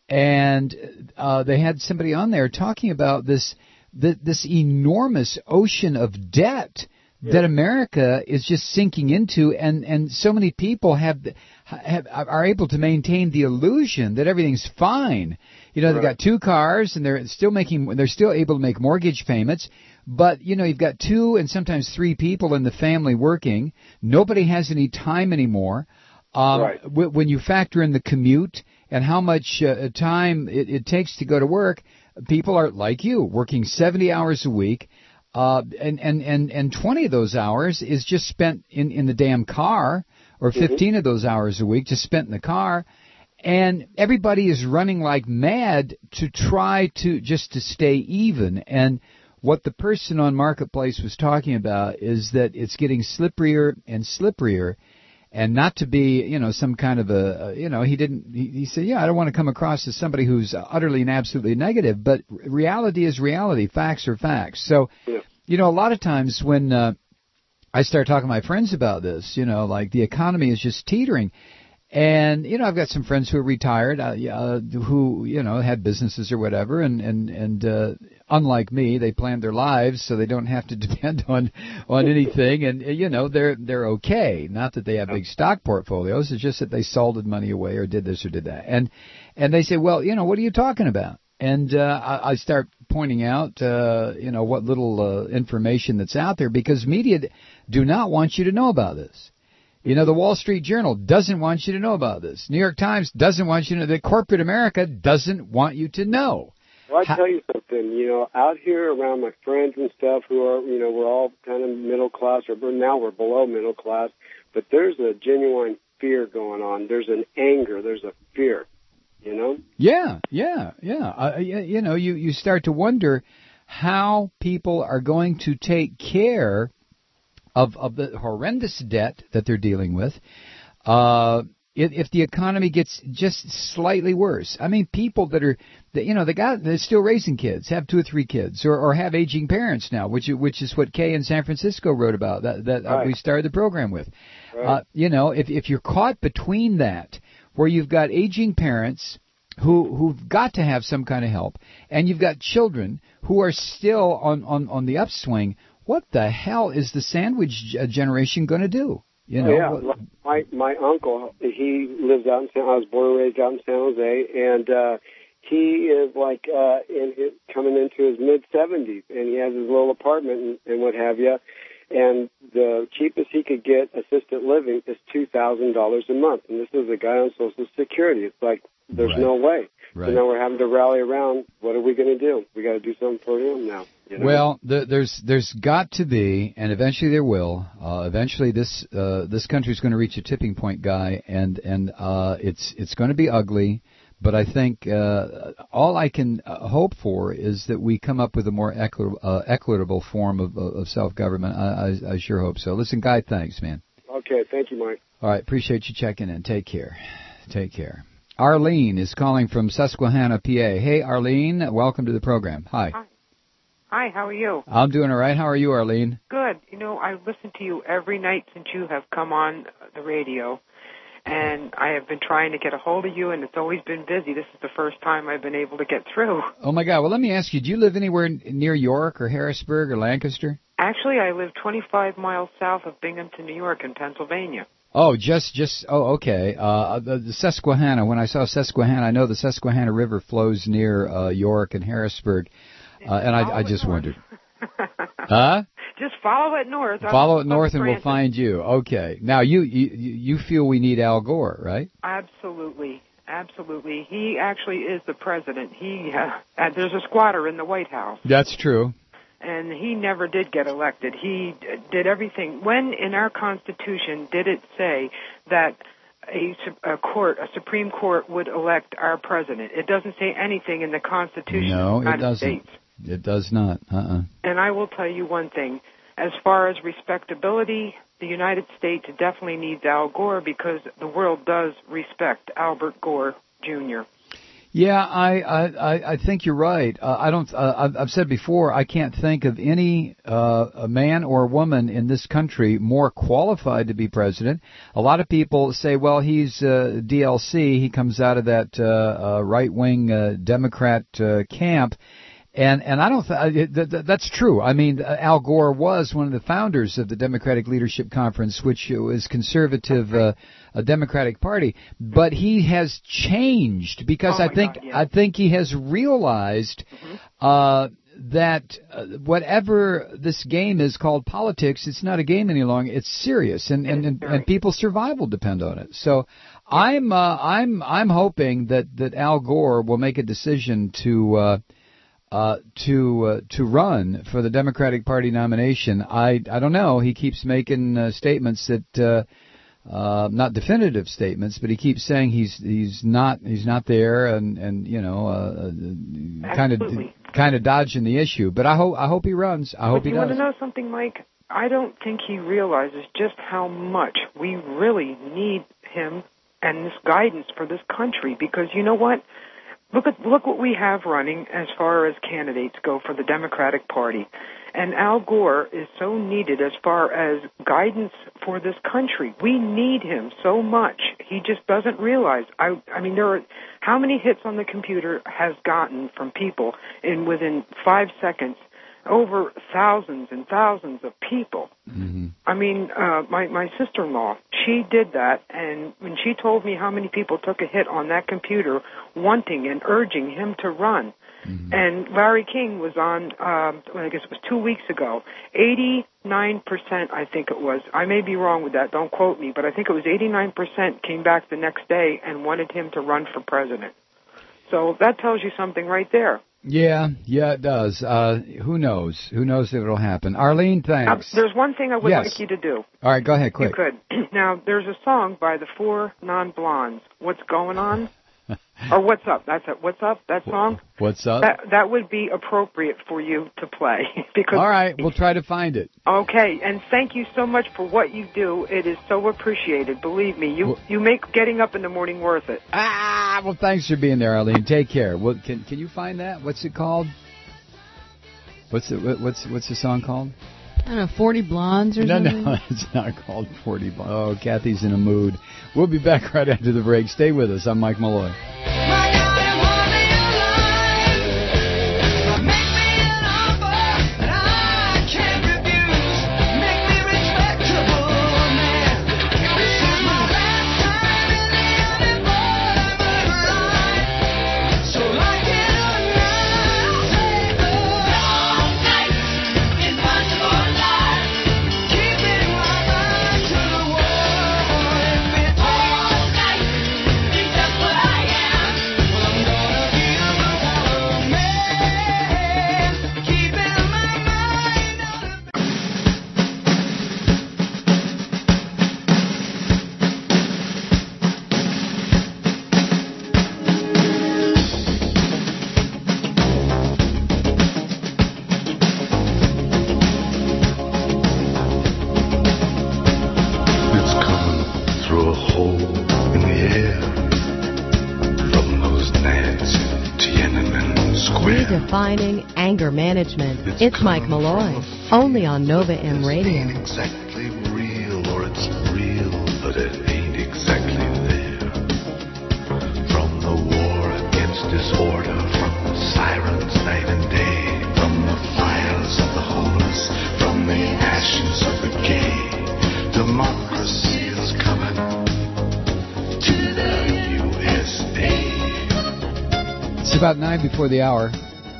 and uh, they had somebody on there talking about this th- this enormous ocean of debt yeah. that America is just sinking into, and, and so many people have, have are able to maintain the illusion that everything's fine. You know, right. They've got two cars, and they're still making they're still able to make mortgage payments. But, you know, you've got two and sometimes three people in the family working. Nobody has any time anymore. Um, right. w- when you factor in the commute and how much uh, time it, it takes to go to work, people are like you, working seventy hours a week, uh, and, and, and, and twenty of those hours is just spent in, in the damn car, or fifteen mm-hmm. of those hours a week just spent in the car, and everybody is running like mad to try to just to stay even. And what the person on Marketplace was talking about is that it's getting slipperier and slipperier. And not to be, you know, some kind of a, you know, he didn't, he, he said, yeah, I don't want to come across as somebody who's utterly and absolutely negative, but reality is reality. Facts are facts. So, yeah. you know, a lot of times when uh, I start talking to my friends about this, you know, like the economy is just teetering. And, you know, I've got some friends who are retired, uh, uh, who, you know, had businesses or whatever, and, and, and uh, unlike me, they planned their lives so they don't have to depend on, on anything, and, you know, they're they're okay. Not that they have big stock portfolios, it's just that they salted money away or did this or did that. And and they say, well, you know, what are you talking about? And uh, I, I start pointing out, uh, you know, what little uh, information that's out there, because media do not want you to know about this. You know, the Wall Street Journal doesn't want you to know about this. New York Times doesn't want you to know. The corporate America doesn't want you to know. Well, I tell you something, you know, out here around my friends and stuff who are, you know, we're all kind of middle class, or now we're below middle class, but there's a genuine fear going on. There's an anger. There's a fear, you know? Yeah, yeah, yeah. Uh, you know, you, you start to wonder how people are going to take care of of the horrendous debt that they're dealing with. Uh, if, if the economy gets just slightly worse. I mean, people that are, that, you know, they got, they're still raising kids, have two or three kids, or, or have aging parents now, which which is what Kay in San Francisco wrote about, that, that Right. uh, we started the program with. Right. Uh, you know, if if you're caught between that, where you've got aging parents who who've got to have some kind of help, and you've got children who are still on, on, on the upswing, what the hell is the sandwich g- generation going to do? You know, Oh, yeah, what- my my uncle, he lives out in San. I was born and raised out in San Jose, and uh, he is like uh, in his, coming into his mid seventies, and he has his little apartment and, and what have you. And the cheapest he could get assisted living is two thousand dollars a month, and this is a guy on Social Security. It's like there's Right. no way. Right. So now we're having to rally around. What are we going to do? We got to do something for him now. You know? Well, there, there's there's got to be, and eventually there will. Uh, eventually, this uh, this country is going to reach a tipping point, Guy, and and uh, it's it's going to be ugly. But I think uh, all I can uh, hope for is that we come up with a more equi- uh, equitable form of, of self-government. I, I, I sure hope so. Listen, Guy, thanks, man. Okay, thank you, Mike. All right, appreciate you checking in. Take care. Take care. Arlene is calling from Susquehanna, P A. Hey, Arlene, welcome to the program. Hi. Hi. Hi, how are you? I'm doing all right. How are you, Arlene? Good. You know, I listen to you every night since you have come on the radio, and I have been trying to get a hold of you, and it's always been busy. This is the first time I've been able to get through. Oh, my God. Well, let me ask you, do you live anywhere n- near York or Harrisburg or Lancaster? Actually, I live twenty-five miles south of Binghamton, New York, in Pennsylvania. Oh, just, just, oh, okay. Uh, the, the Susquehanna, when I saw Susquehanna, I know the Susquehanna River flows near uh, York and Harrisburg, uh, and I, I just wondered. Huh? Just follow it north. Follow it north and we'll Scranton. find you. Okay. Now, you, you, you feel we need Al Gore, right? Absolutely. Absolutely. He actually is the president. He uh, uh, there's a squatter in the White House. That's true. And he never did get elected. He d- did everything. When in our Constitution did it say that a, su- a court, a Supreme Court, would elect our president? It doesn't say anything in the Constitution No, of the it United doesn't. States. It does not. Uh-uh. And I will tell you one thing. As far as respectability, the United States definitely needs Al Gore because the world does respect Albert Gore, Junior Yeah, I I I think you're right. Uh, I don't. Uh, I've, I've said before, I can't think of any uh, a man or woman in this country more qualified to be president. A lot of people say, well, he's uh, D L C. He comes out of that uh, uh, right wing uh, Democrat uh, camp. And and I don't th- th- th- that's true. I mean, uh, Al Gore was one of the founders of the Democratic Leadership Conference, which was conservative, uh, a Democratic Party. But he has changed because Oh I my think God, yeah. I think he has realized Mm-hmm. uh, that uh, whatever this game is called politics, it's not a game any longer. It's serious, and and, and, very. and people's survival depend on it. So I'm uh, I'm I'm hoping that that Al Gore will make a decision to. Uh, Uh, to uh, to run for the Democratic Party nomination. I I don't know. He keeps making uh, statements that uh, uh, not definitive statements, but he keeps saying he's he's not he's not there, and and you know uh, kind of Absolutely. kind of dodging the issue. But I hope I hope he runs. I hope But he you want does. to know something, Mike? I don't think he realizes just how much we really need him and this guidance for this country. Because you know what? Look at look what we have running as far as candidates go for the Democratic Party. And Al Gore is so needed as far as guidance for this country. We need him so much. He just doesn't realize. I I mean, there are how many hits on the computer has gotten from people in within five seconds? Over thousands and thousands of people. Mm-hmm. I mean, uh, my, my sister-in-law, she did that, and when she told me how many people took a hit on that computer wanting and urging him to run, mm-hmm. and Larry King was on, um, I guess it was two weeks ago, eighty-nine percent, I think it was. I may be wrong with that, don't quote me, but I think it was eighty-nine percent came back the next day and wanted him to run for president. So that tells you something right there. Yeah, yeah, it does. Uh, who knows? Who knows if it'll happen? Arlene, thanks. Now, there's one thing I would Yes. like you to do. All right, go ahead, quick. You could. Now, there's a song by the Four Non-Blondes. What's going on? Or What's Up? That's it. What's Up? That song? What's Up? That that would be appropriate for you to play. because All right, we'll try to find it. Okay, and thank you so much for what you do. It is so appreciated. Believe me, you Well, you make getting up in the morning worth it. Ah, well, thanks for being there, Arlene. Take care. Well, can can you find that? What's it called? What's it? what- What's what's the song called? I don't know, forty Blondes or No, something? no, it's not called forty. Oh, Kathy's in a mood. We'll be back right after the break. Stay with us. I'm Mike Malloy. It's coming through a hole in the air from those Nancy Tiananmen Square. Redefining anger management. It's Mike Malloy, only on Nova M Radio. Ain't exactly real, or it's real, but it ain't exactly there. From the war against disorder, from the sirens night and day, from the fires of the homeless, from the ashes of the gay. Democracy is coming to the U S A. It's about nine before the hour.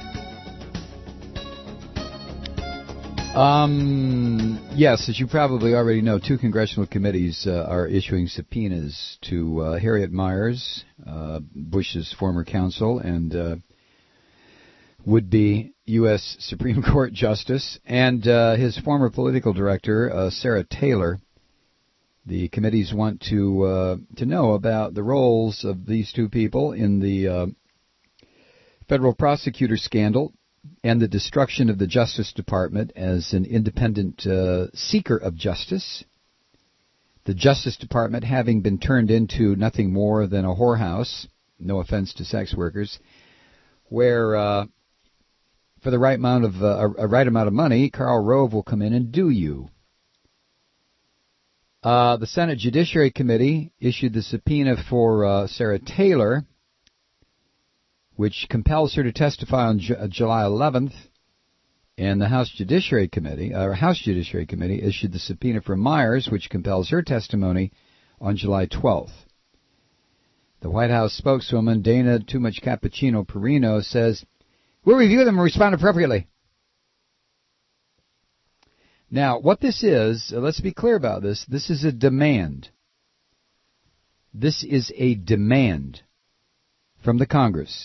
Um, yes, as you probably already know, two congressional committees uh, are issuing subpoenas to uh, Harriet Miers, uh, Bush's former counsel and uh, would-be U S Supreme Court Justice, and uh, his former political director, uh, Sarah Taylor. The committees want to uh, to know about the roles of these two people in the uh, federal prosecutor scandal and the destruction of the Justice Department as an independent uh, seeker of justice. The Justice Department having been turned into nothing more than a whorehouse, no offense to sex workers, where uh, for the right amount of uh, a right amount of money, Karl Rove will come in and do you. Uh, the Senate Judiciary Committee issued the subpoena for uh, Sarah Taylor, which compels her to testify on Ju- July eleventh, and the House Judiciary Committee, uh, House Judiciary Committee issued the subpoena for Miers, which compels her testimony on July twelfth. The White House spokeswoman Dana Too Much Cappuccino Perino says, "We'll review them and respond appropriately." Now, what this is, uh, let's be clear about this, this is a demand. This is a demand from the Congress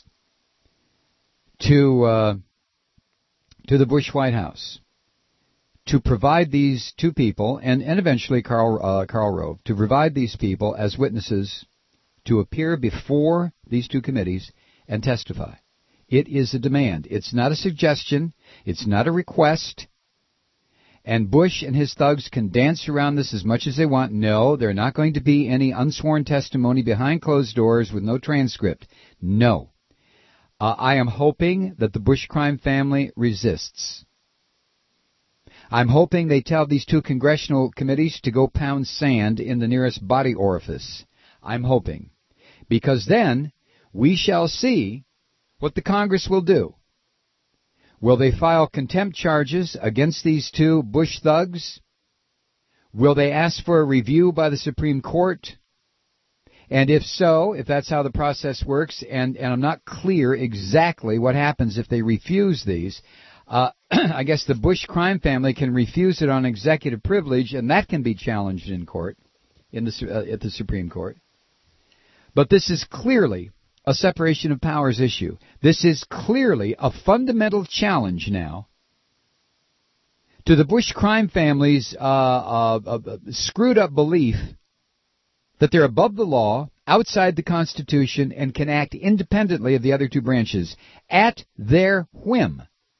to uh, to the Bush White House to provide these two people, and, and eventually Karl, uh, Karl Rove, to provide these people as witnesses to appear before these two committees and testify. It is a demand. It's not a suggestion. It's not a request. And Bush and his thugs can dance around this as much as they want. No, there are not going to be any unsworn testimony behind closed doors with no transcript. No. Uh, I am hoping that the Bush crime family resists. I'm hoping they tell these two congressional committees to go pound sand in the nearest body orifice. I'm hoping. Because then we shall see what the Congress will do. Will they file contempt charges against these two Bush thugs? Will they ask for a review by the Supreme Court? And if so, if that's how the process works, and, and I'm not clear exactly what happens if they refuse these, uh, I guess the Bush crime family can refuse it on executive privilege, and that can be challenged in court, in the uh, at the Supreme Court. But this is clearly a separation of powers issue. This is clearly a fundamental challenge now to the Bush crime family's uh, uh, uh, screwed up belief that they're above the law outside the Constitution and can act independently of the other two branches at their whim.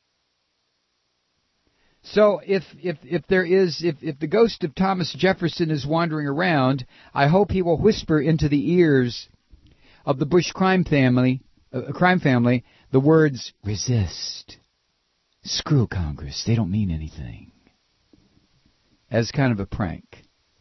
So if if if there is if if the ghost of Thomas Jefferson is wandering around, I hope he will whisper into the ears of the Bush crime family, uh, crime family, the words resist. Screw Congress, they don't mean anything. As kind of a prank.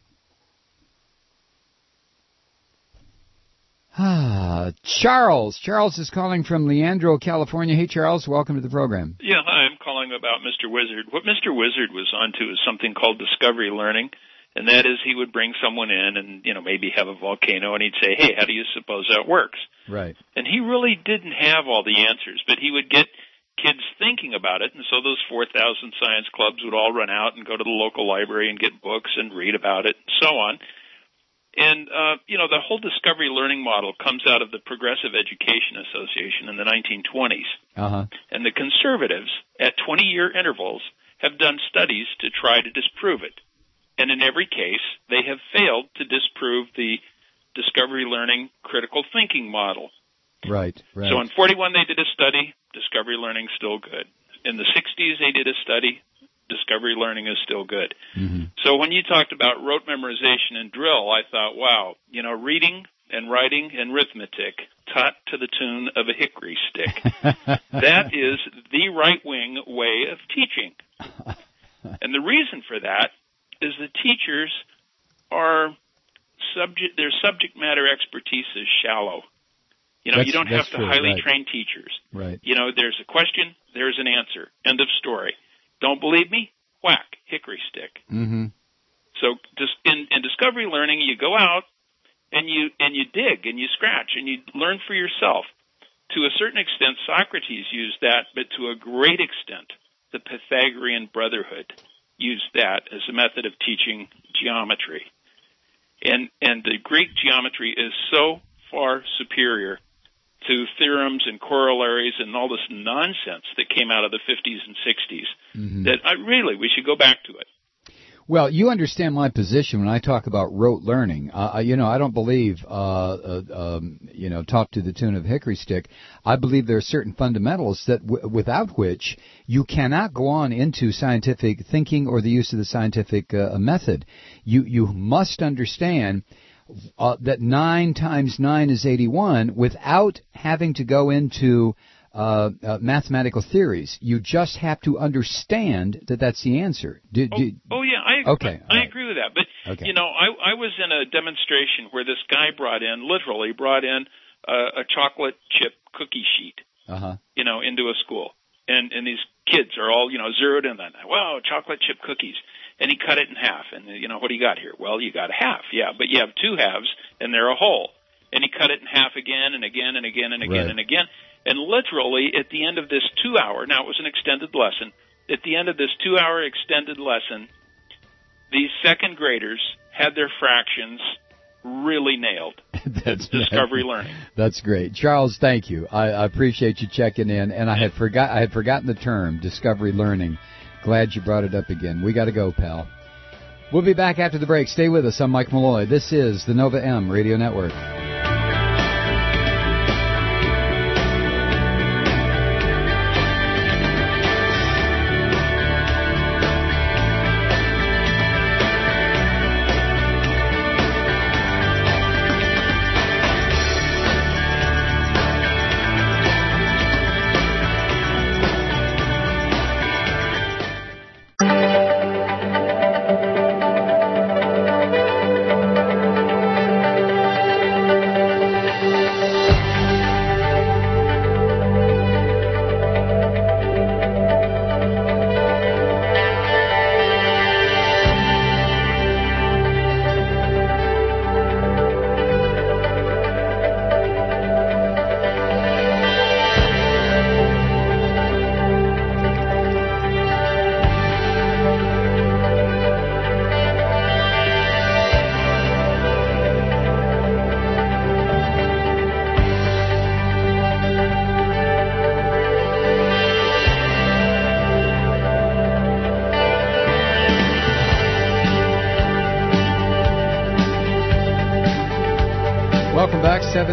Ah, Charles. Charles is calling from Leandro, California. Hey, Charles, welcome to the program. Yeah, hi, I'm calling about Mister Wizard. What Mister Wizard was onto is something called discovery learning, and that is he would bring someone in and, you know, maybe have a volcano, and he'd say, hey, how do you suppose that works? Right. And he really didn't have all the answers, but he would get kids thinking about it, and so those four thousand science clubs would all run out and go to the local library and get books and read about it and so on. And, uh, you know, the whole discovery learning model comes out of the Progressive Education Association in the nineteen twenties. Uh-huh. And the conservatives, at twenty-year intervals, have done studies to try to disprove it. And in every case, they have failed to disprove the discovery learning critical thinking model. Right, right. So in forty-one, they did a study, discovery learning still good. In the sixties, they did a study, discovery learning is still good. Mm-hmm. So when you talked about rote memorization and drill, I thought, wow, you know, reading and writing and arithmetic taught to the tune of a hickory stick. That is the right-wing way of teaching. And the reason for that is the teachers are subject, their subject matter expertise is shallow. You know, that's, you don't have to true, highly right. train teachers. Right. You know, there's a question, there's an answer. End of story. Don't believe me? Whack, hickory stick. Mm-hmm. So just in, in discovery learning, you go out and you and you dig and you scratch and you learn for yourself. To a certain extent, Socrates used that, but to a great extent, the Pythagorean Brotherhood used that as a method of teaching geometry. And and the Greek geometry is so far superior to theorems and corollaries and all this nonsense that came out of the fifties and sixties, mm-hmm. that I really, we should go back to it. Well, you understand my position when I talk about rote learning. Uh, you know, I don't believe, uh, uh, um, you know, taught to the tune of hickory stick. I believe there are certain fundamentals that w- without which you cannot go on into scientific thinking or the use of the scientific uh, method. You you must understand Uh, that nine times nine is eighty-one without having to go into uh, uh, mathematical theories. You just have to understand that that's the answer. Do, oh, do, oh, yeah, I, okay, I, I right. agree with that. But, okay. you know, I, I was in a demonstration where this guy brought in, literally brought in uh, a chocolate chip cookie sheet, uh-huh. you know, into a school. And, and these kids are all, you know, zeroed in on that. Wow, chocolate chip cookies. And he cut it in half. And, you know, what do you got here? Well, you got a half, yeah, but you have two halves, and they're a whole. And he cut it in half again and again and again and again right. and again. And literally, at the end of this two-hour, now it was an extended lesson, at the end of this two-hour extended lesson, these second graders had their fractions really nailed. That's discovery right. learning. That's great. Charles, thank you. I, I appreciate you checking in. And I had forgot I had forgotten the term, discovery learning. Glad you brought it up again. We got to go, pal. We'll be back after the break. Stay with us. I'm Mike Malloy. This is the Nova M Radio Network.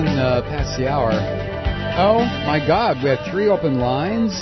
seven uh, past the hour. Oh, my God, we have three open lines.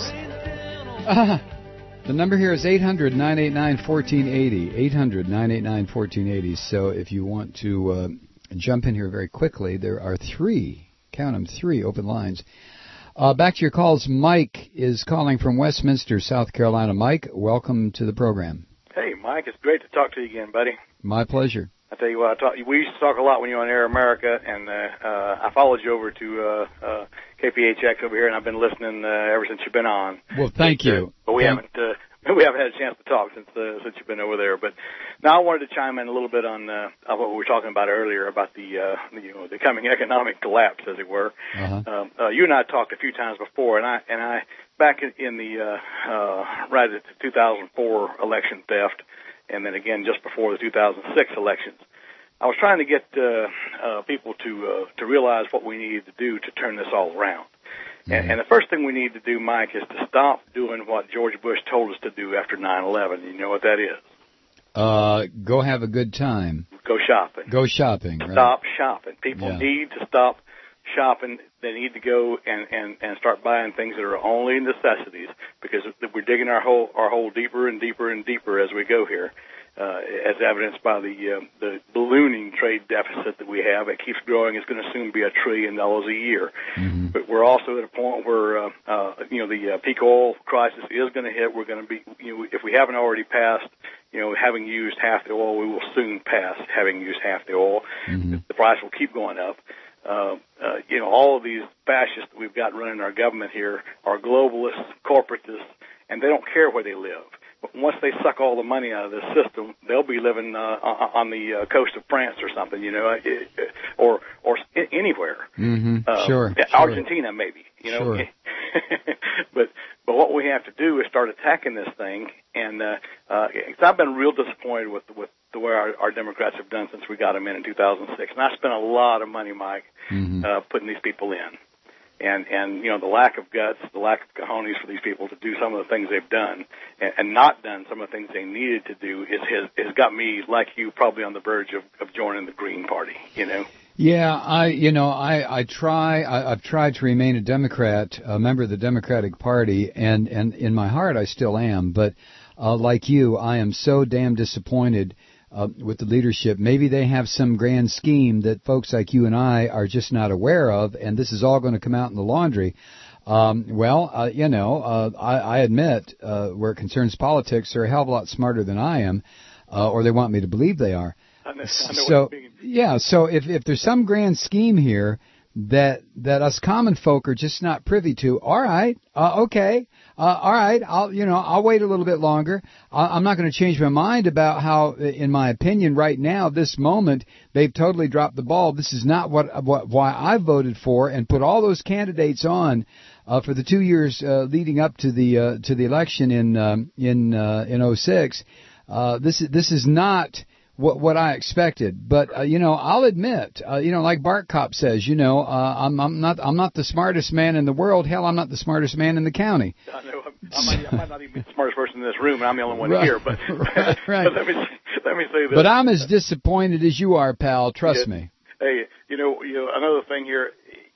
Uh, the number here is eight hundred, nine eight nine, one four eight zero. eight hundred, nine eight nine, one four eight zero. So if you want to uh, jump in here very quickly, there are three, count them, three open lines. Uh, back to your calls. Mike is calling from Westminster, South Carolina. Mike, welcome to the program. Hey, Mike, it's great to talk to you again, buddy. My pleasure. I tell you what, I talk, we used to talk a lot when you were on Air America, and uh, uh, I followed you over to uh, uh, K P H X over here, and I've been listening uh, ever since you've been on. Well, thank but, you. Uh, but we thank- haven't uh, we haven't had a chance to talk since uh, since you've been over there. But now I wanted to chime in a little bit on uh, what we were talking about earlier about the uh, you know the coming economic collapse, as it were. Uh-huh. Um, uh, you and I talked a few times before, and I and I back in, in the uh, uh, right at the two thousand four election theft, and then again just before the two thousand six elections. I was trying to get uh, uh, people to uh, to realize what we needed to do to turn this all around. Mm-hmm. And, and the first thing we need to do, Mike, is to stop doing what George Bush told us to do after nine eleven. You know what that is? Uh, go have a good time. Go shopping. Go shopping. Right. Stop shopping. People Yeah. need to stop shopping. They need to go and, and, and start buying things that are only necessities, because we're digging our hole our hole deeper and deeper and deeper as we go here. Uh, as evidenced by the uh, the ballooning trade deficit that we have. It keeps growing. It's going to soon be a trillion dollars a year. Mm-hmm. But we're also at a point where, uh, uh, you know, the uh, peak oil crisis is going to hit. We're going to be, you know, if we haven't already passed, you know, having used half the oil, we will soon pass having used half the oil. Mm-hmm. The price will keep going up. Uh, uh, you know, all of these fascists that we've got running our government here are globalists, corporatists, and they don't care where they live. But once they suck all the money out of this system, they'll be living uh, on the uh, coast of France or something, you know, or or anywhere. Mm-hmm. Uh, sure. Argentina, sure. maybe, you know. Sure. but but what we have to do is start attacking this thing, and uh, uh, cause I've been real disappointed with with the way our, our Democrats have done since we got them in in two thousand six, and I spent a lot of money, Mike, mm-hmm. uh, putting these people in. And, and, you know, the lack of guts, the lack of cojones for these people to do some of the things they've done and, and not done some of the things they needed to do is, has, has got me, like you, probably on the verge of, of joining the Green Party, you know? Yeah, I, you know, I, I try, I, I've tried to remain a Democrat, a member of the Democratic Party, and, and in my heart I still am, but, uh, like you, I am so damn disappointed Uh, with the leadership. Maybe they have some grand scheme that folks like you and I are just not aware of, and this is all going to come out in the laundry. Um, well, uh, you know, uh, I, I admit, uh, where it concerns politics, they're a hell of a lot smarter than I am, uh, or they want me to believe they are. I know, I know so, what you mean. yeah, so if, if there's some grand scheme here that that us common folk are just not privy to, all right, uh, okay, uh, all right, I'll you know I'll wait a little bit longer. I, I'm not going to change my mind about how, in my opinion, right now, this moment, they've totally dropped the ball. This is not what what why I voted for and put all those candidates on uh, for the two years uh, leading up to the uh, to the election in um, in uh, in oh six. Uh, this is this is not what what I expected, but uh, you know, I'll admit, uh, you know, like Bart Kopp says, you know, uh, I'm I'm not I'm not the smartest man in the world. Hell, I'm not the smartest man in the county. I know I might, I might not even be the smartest person in this room, and I'm the only one Right. here. But, right, right. but let me let me say this. But I'm as disappointed as you are, pal. Trust Yeah. me. Hey, you know, you know, another thing here,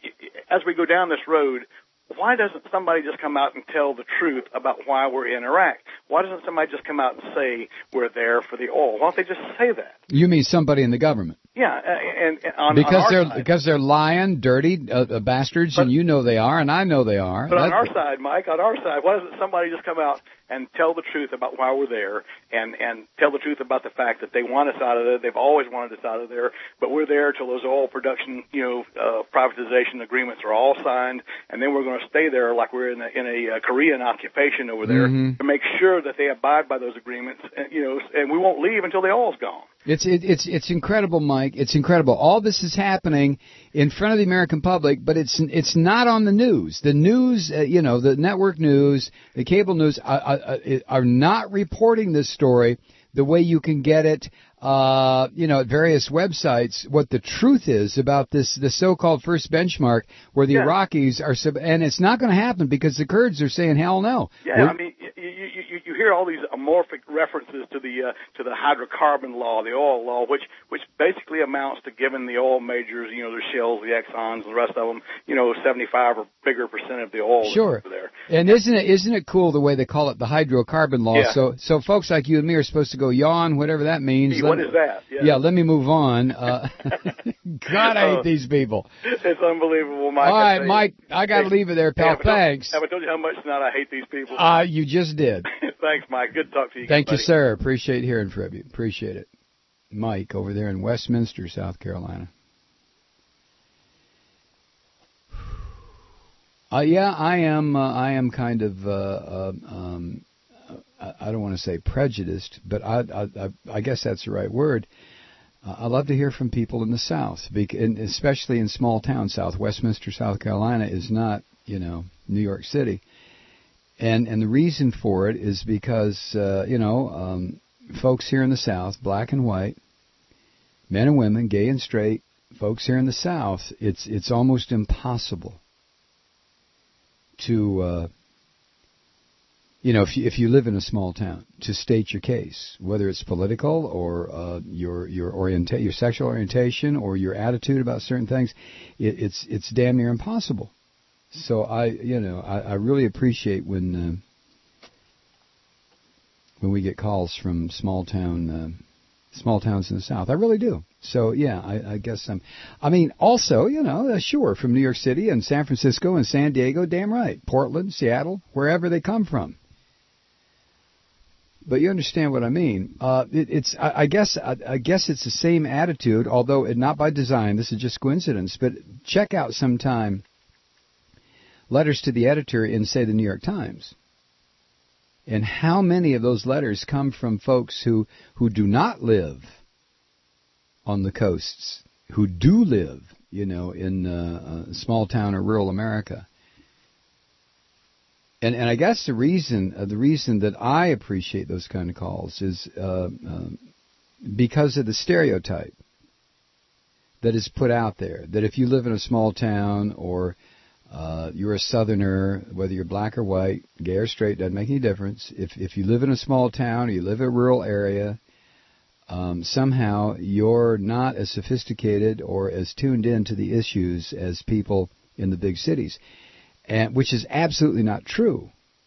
as we go down this road, why doesn't somebody just come out and tell the truth about why we're in Iraq? Why doesn't somebody just come out and say we're there for the oil? Why don't they just say that? You mean somebody in the government? Yeah, and, and on, because on our they're side. because they're lying, dirty uh, uh, bastards, But- and you know they are, and I know they are. But on That- our side, Mike, on our side, why doesn't somebody just come out and tell the truth about why we're there, and and tell the truth about the fact that they want us out of there? They've always wanted us out of there, but we're there till those oil production, you know, uh, privatization agreements are all signed, and then we're going to stay there like we're in a, in a uh, Korean occupation over there Mhm. to make sure that they abide by those agreements, and, you know, and we won't leave until the oil's gone. It's it, it's it's incredible, Mike. It's incredible. All this is happening in front of the American public, but it's it's not on the news. The news, uh, you know, the network news, the cable news are, are, are not reporting this story the way you can get it uh, you know, at various websites what the truth is about this, the so-called first benchmark where the Yeah. Iraqis are, sub- and it's not going to happen because the Kurds are saying, hell no. Yeah, We're- I mean, you, you, you, you hear all these amorphic references to the uh, to the hydrocarbon law, the oil law, which which basically amounts to giving the oil majors, you know, the Shells, the Exxons, and the rest of them, you know, seventy-five or bigger percent of the oil Sure. that's over there. And isn't it isn't it cool the way they call it the hydrocarbon law? Yeah. So so folks like you and me are supposed to go yawn, whatever that means. Gee, Let what me- is that? Yeah. Yeah, let me move on. Uh, God, I hate Uh, these people. It's unbelievable, Mike. All I right, tell you. Mike, I got to Hey, leave it there, hey, pal. have I told- Thanks. Have I told you how much tonight I hate these people? Uh, you just did. Thanks, Mike. Good to talk to you. Thank you, buddy. sir. Appreciate hearing from you. Appreciate it. Mike over there in Westminster, South Carolina. Uh, yeah, I am. Uh, I am kind of. Uh, uh, um, I, I don't want to say prejudiced, but I, I, I guess that's the right word. Uh, I love to hear from people in the South, bec- and especially in small town South. Westminster, South Carolina, is not, you know, New York City, and and the reason for it is because uh, you know, um, folks here in the South, black and white, men and women, gay and straight, folks here in the South, it's it's almost impossible to, uh, you know, if you, if you live in a small town, to state your case, whether it's political or uh, your your orienta- your sexual orientation or your attitude about certain things, it, it's it's damn near impossible. So I, you know, I, I really appreciate when uh, when we get calls from small town uh, small towns in the South. I really do. So yeah, I, I guess I'm. I mean, also, you know, uh, sure, from New York City and San Francisco and San Diego, damn right, Portland, Seattle, wherever they come from. But you understand what I mean. Uh, it, it's, I, I guess, I, I guess it's the same attitude, although it, not by design. This is just coincidence. But check out sometime letters to the editor in, say, the New York Times, and how many of those letters come from folks who who do not live on the coasts, who do live, you know, in uh, uh, small town or rural America. And and I guess the reason uh, the reason that I appreciate those kind of calls is uh, uh, because of the stereotype that is put out there, that if you live in a small town or uh, you're a Southerner, whether you're black or white, gay or straight, doesn't make any difference. If if you live in a small town or you live in a rural area, um, somehow you're not as sophisticated or as tuned in to the issues as people in the big cities. And which is absolutely not true.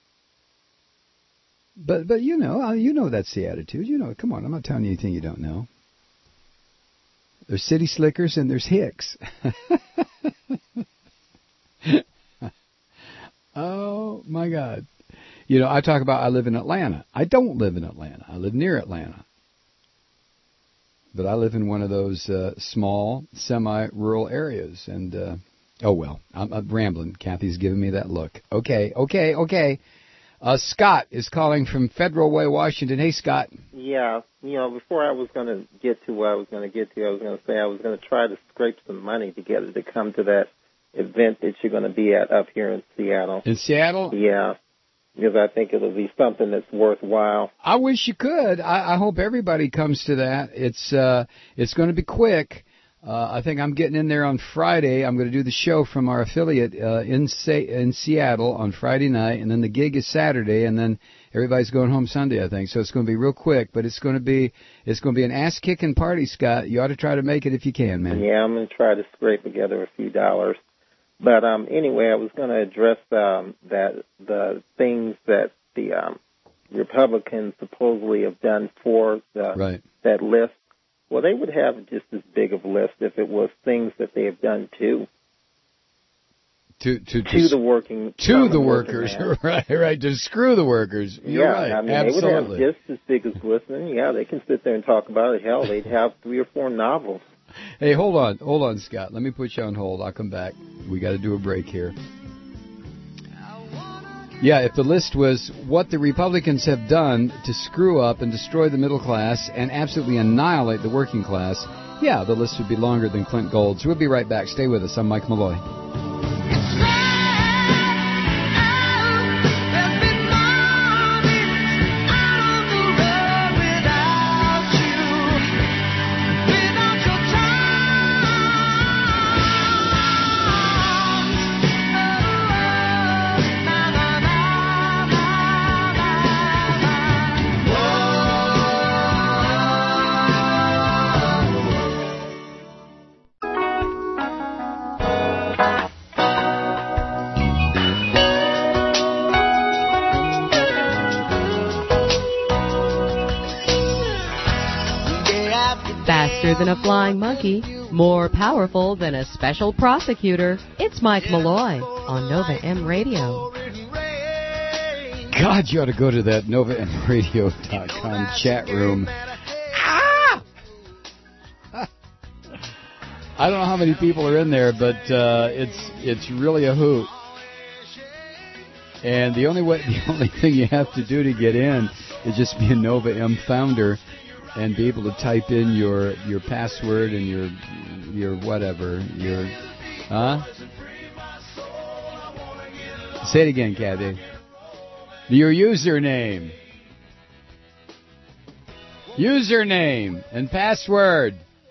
But but you know you know that's the attitude. You know, come on, I'm not telling you anything you don't know. There's city slickers and there's hicks. Oh my God! You know, I talk about I live in Atlanta. I don't live in Atlanta. I live near Atlanta. But I live in one of those uh, small, semi-rural areas, and. Uh, Oh, well, I'm, I'm rambling. Kathy's giving me that look. Okay, okay, okay. Uh, Scott is calling from Federal Way, Washington. Hey, Scott. Yeah, you know, before I was going to get to what I was going to get to, I was going to say I was going to try to scrape some money together to come to that event that you're going to be at up here in Seattle. In Seattle? Yeah, because I think it'll be something that's worthwhile. I wish you could. I, I hope everybody comes to that. It's uh, it's going to be quick. Uh, I think I'm getting in there on Friday. I'm going to do the show from our affiliate uh, in Sa- in Seattle on Friday night, and then the gig is Saturday, and then everybody's going home Sunday, I think. So it's going to be real quick, but it's going to be it's going to be an ass-kicking party, Scott. You ought to try to make it if you can, man. Yeah, I'm going to try to scrape together a few dollars. But um, anyway, I was going to address um, that the things that the um, Republicans supposedly have done for the, right. that list. Well, they would have just as big of a list if it was things that they have done too. To to, to, to the working to the workers, right, right, to screw the workers. You're yeah, right, I mean, absolutely. They would have just as big as listening. Yeah, they can sit there and talk about it. Hell, they'd have three or four novels. Hey, hold on, hold on, Scott. Let me put you on hold. I'll come back. We got to do a break here. Yeah, if the list was what the Republicans have done to screw up and destroy the middle class and absolutely annihilate the working class, yeah, the list would be longer than Clint Gold's. We'll be right back. Stay with us. I'm Mike Malloy. Faster than a flying monkey, more powerful than a special prosecutor. It's Mike Malloy on Nova M Radio. God, you ought to go to that Nova M Radio dot com chat room. Ah! I don't know how many people are in there, but uh, it's it's really a hoot. And the only way, the only thing you have to do to get in is just be a Nova M founder and be able to type in your your password and your your whatever your huh. Say it again, Kathy. Your username. Username and password.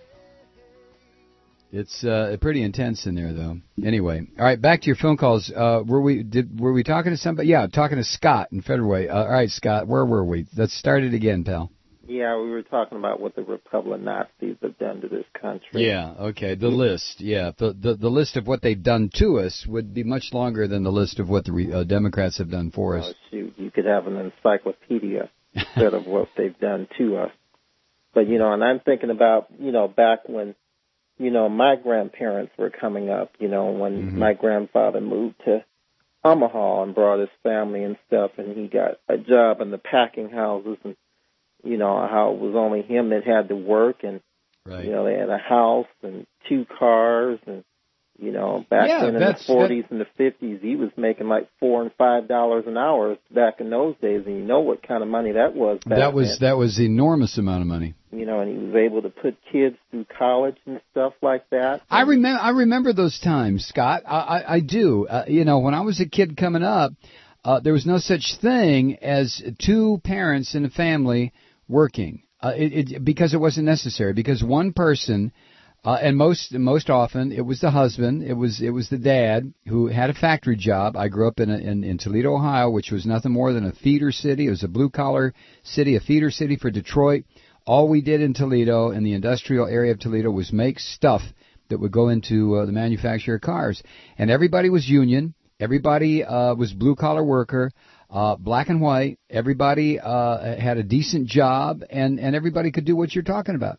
It's uh, pretty intense in there, though. Anyway, all right, back to your phone calls. Uh, were we did were we talking to somebody? Yeah, talking to Scott in Federal Way. Uh, all right, Scott, where were we? Let's start it again, pal. Yeah, we were talking about what the Republican Nazis have done to this country. Yeah, okay, the list. Yeah, the the, the list of what they've done to us would be much longer than the list of what the re, uh, Democrats have done for us. Oh, shoot, you could have an encyclopedia instead of what they've done to us. But, you know, and I'm thinking about, you know, back when, you know, my grandparents were coming up, you know, when mm-hmm. my grandfather moved to Omaha and brought his family and stuff, and he got a job in the packing houses, and, you know, how it was only him that had to work, and, right. you know, they had a house and two cars, and, you know, back yeah, then in the forties that... and the fifties, he was making like four and five dollars an hour back in those days, and you know what kind of money that was back That was then. That was enormous amount of money. You know, and he was able to put kids through college and stuff like that. I remember, I remember those times, Scott. I, I, I do. Uh, you know, when I was a kid coming up, uh, there was no such thing as two parents in a family working, uh, it, it, because it wasn't necessary. Because one person, uh, and most most often it was the husband, it was it was the dad who had a factory job. I grew up in, a, in in Toledo, Ohio, which was nothing more than a feeder city. It was a blue collar city, a feeder city for Detroit. All we did in Toledo, in the industrial area of Toledo, was make stuff that would go into uh, the manufacture of cars. And everybody was union. Everybody uh, was blue-collar worker, uh, black and white. Everybody uh, had a decent job, and, and everybody could do what you're talking about.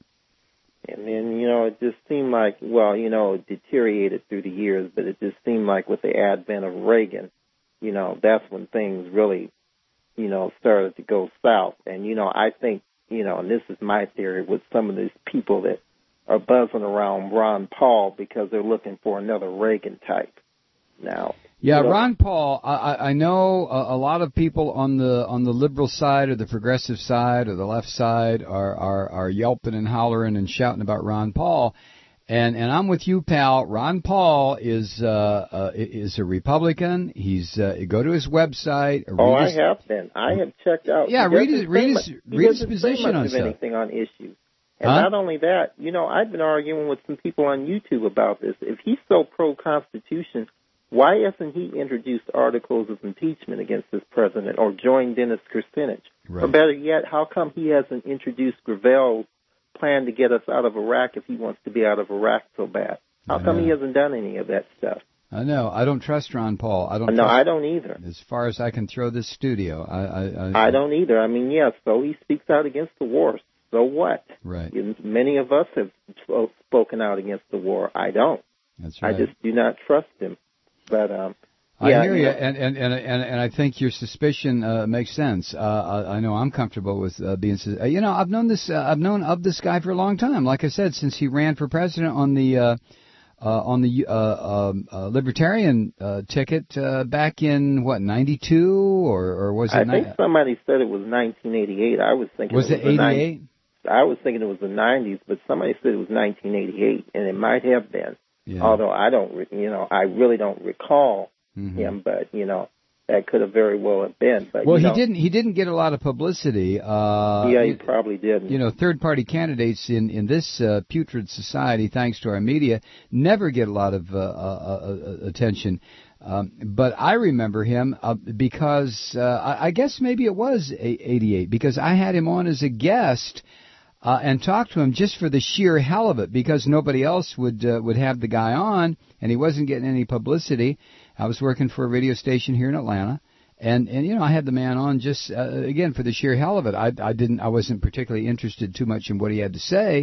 And then, you know, it just seemed like, well, you know, it deteriorated through the years, but it just seemed like with the advent of Reagan, you know, that's when things really, you know, started to go south. And, you know, I think, you know, and this is my theory with some of these people that are buzzing around Ron Paul because they're looking for another Reagan type now. Yeah, you know, Ron Paul, I, I know a, a lot of people on the on the liberal side or the progressive side or the left side are, are, are yelping and hollering and shouting about Ron Paul. And and I'm with you, pal. Ron Paul is uh, uh, is a Republican. He's uh, go to his website. Oh, his, I have been. I have checked out. Yeah, read his read his, read his position on stuff. Anything on issues. And huh? not only that, you know, I've been arguing with some people on YouTube about this. If he's so pro-Constitution, why hasn't he introduced articles of impeachment against this president or joined Dennis Kucinich? Right. Or better yet, how come he hasn't introduced Gravel's plan to get us out of Iraq if he wants to be out of Iraq so bad? How come he hasn't done any of that stuff? I know. I don't trust Ron Paul. I don't. No, trust I don't either. As far as I can throw this studio, I I, I, I don't either. I mean, yes, so he speaks out against the war. So what? Right. Many of us have spoken out against the war. I don't. That's right. I just do not trust him. But um, I yeah, hear you, know. and, and and and and I think your suspicion uh, makes sense. Uh, I, I know I'm comfortable with uh, being. Uh, you know, I've known this. Uh, I've known of this guy for a long time. Like I said, since he ran for president on the uh, uh, on the uh, um, uh, Libertarian uh, ticket uh, back in what ninety-two or or was it? I think ni- somebody said it was nineteen eighty-eight. I was thinking was it it eighty-eight? I was thinking it was the nineties, but somebody said it was nineteen eighty-eight, and it might have been. Yeah. Although I don't, you know, I really don't recall. Mm-hmm. Him, but you know that could have very well have been. But well, you know, he didn't. He didn't get a lot of publicity. Uh, yeah, he probably didn't. You know, third-party candidates in in this uh, putrid society, thanks to our media, never get a lot of uh, uh, uh, attention. Um, but I remember him uh, because uh, I, I guess maybe it was eighty-eight because I had him on as a guest. Uh, and talk to him just for the sheer hell of it, because nobody else would uh, would have the guy on, and he wasn't getting any publicity. I was working for a radio station here in Atlanta, and, and you know I had the man on just uh, again for the sheer hell of it. I I didn't I wasn't particularly interested too much in what he had to say,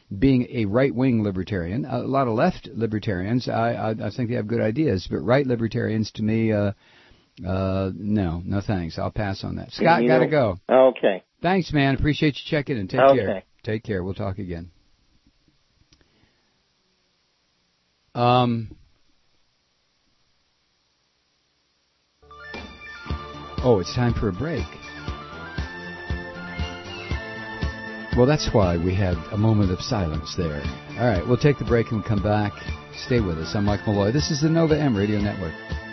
being a right-wing libertarian. A lot of left libertarians, I, I, I think they have good ideas, but right libertarians, to me, uh, uh, no, no thanks. I'll pass on that. Scott, You got to know- go. Okay. Thanks, man. Appreciate you checking in. Take Okay. care. Take care. We'll talk again. Um. Oh, it's time for a break. Well, that's why we had a moment of silence there. All right, we'll take the break and we'll come back. Stay with us. I'm Mike Malloy. This is the Nova M Radio Network.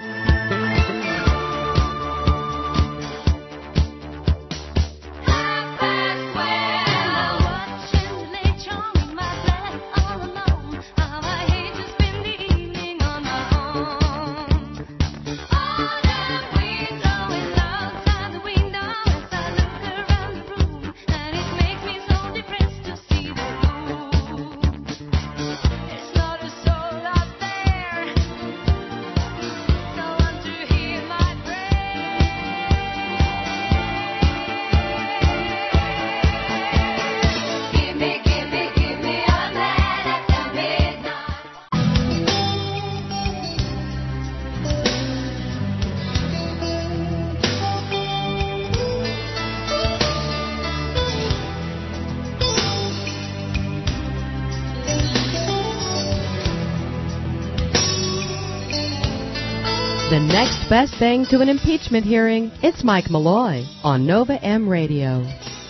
The next best thing to an impeachment hearing, it's Mike Malloy on Nova M Radio.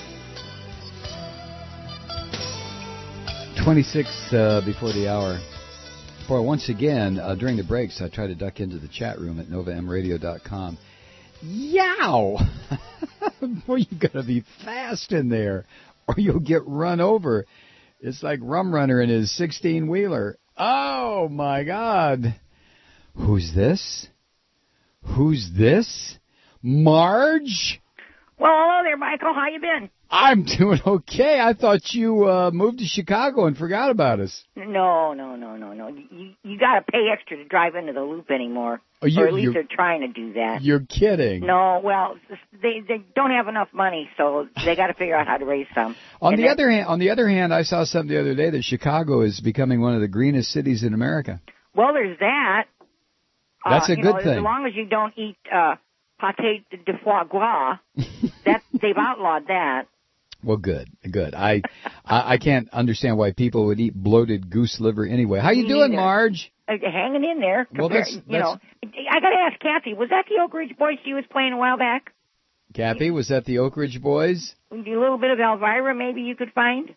twenty-six uh, before the hour. Boy, once again, uh, during the breaks, I try to duck into the chat room at nova m radio dot com. Yow! Boy, you got to be fast in there, or you'll get run over. It's like Rum Runner in his sixteen-wheeler. Oh, my God. Who's this? Who's this? Marge? Well, hello there, Michael. How you been? I'm doing okay. I thought you uh, moved to Chicago and forgot about us. No, no, no, no, no. You you got to pay extra to drive into the Loop anymore, Oh, you- or at least you're- they're trying to do that. You're kidding. No, well, they they don't have enough money, so they got to figure out how to raise some. On And the that- other hand, on the other hand, I saw something the other day that Chicago is becoming one of the greenest cities in America. well, there's that. That's uh, a you good know, thing. As long as you don't eat uh, pâté de foie gras, that they've outlawed that. Well, good, good. I, I I can't understand why people would eat bloated goose liver anyway. How you Me doing, neither. Marge? Uh, hanging in there. Well, compare- that's- you know, I got to ask Kathy. Was that the Oak Ridge Boys she was playing a while back? Kathy, was that the Oak Ridge Boys? A little bit of Elvira, maybe you could find.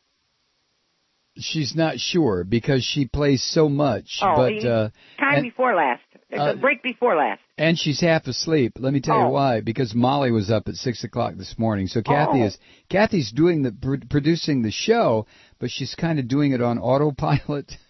She's not sure because she plays so much, Oh, but you- uh, time and, before last. The uh, break before last. and she's half asleep. Let me tell you Oh. why. Because Molly was up at six o'clock this morning, so Kathy Oh. is Kathy's doing the pr- producing the show, but she's kind of doing it on autopilot.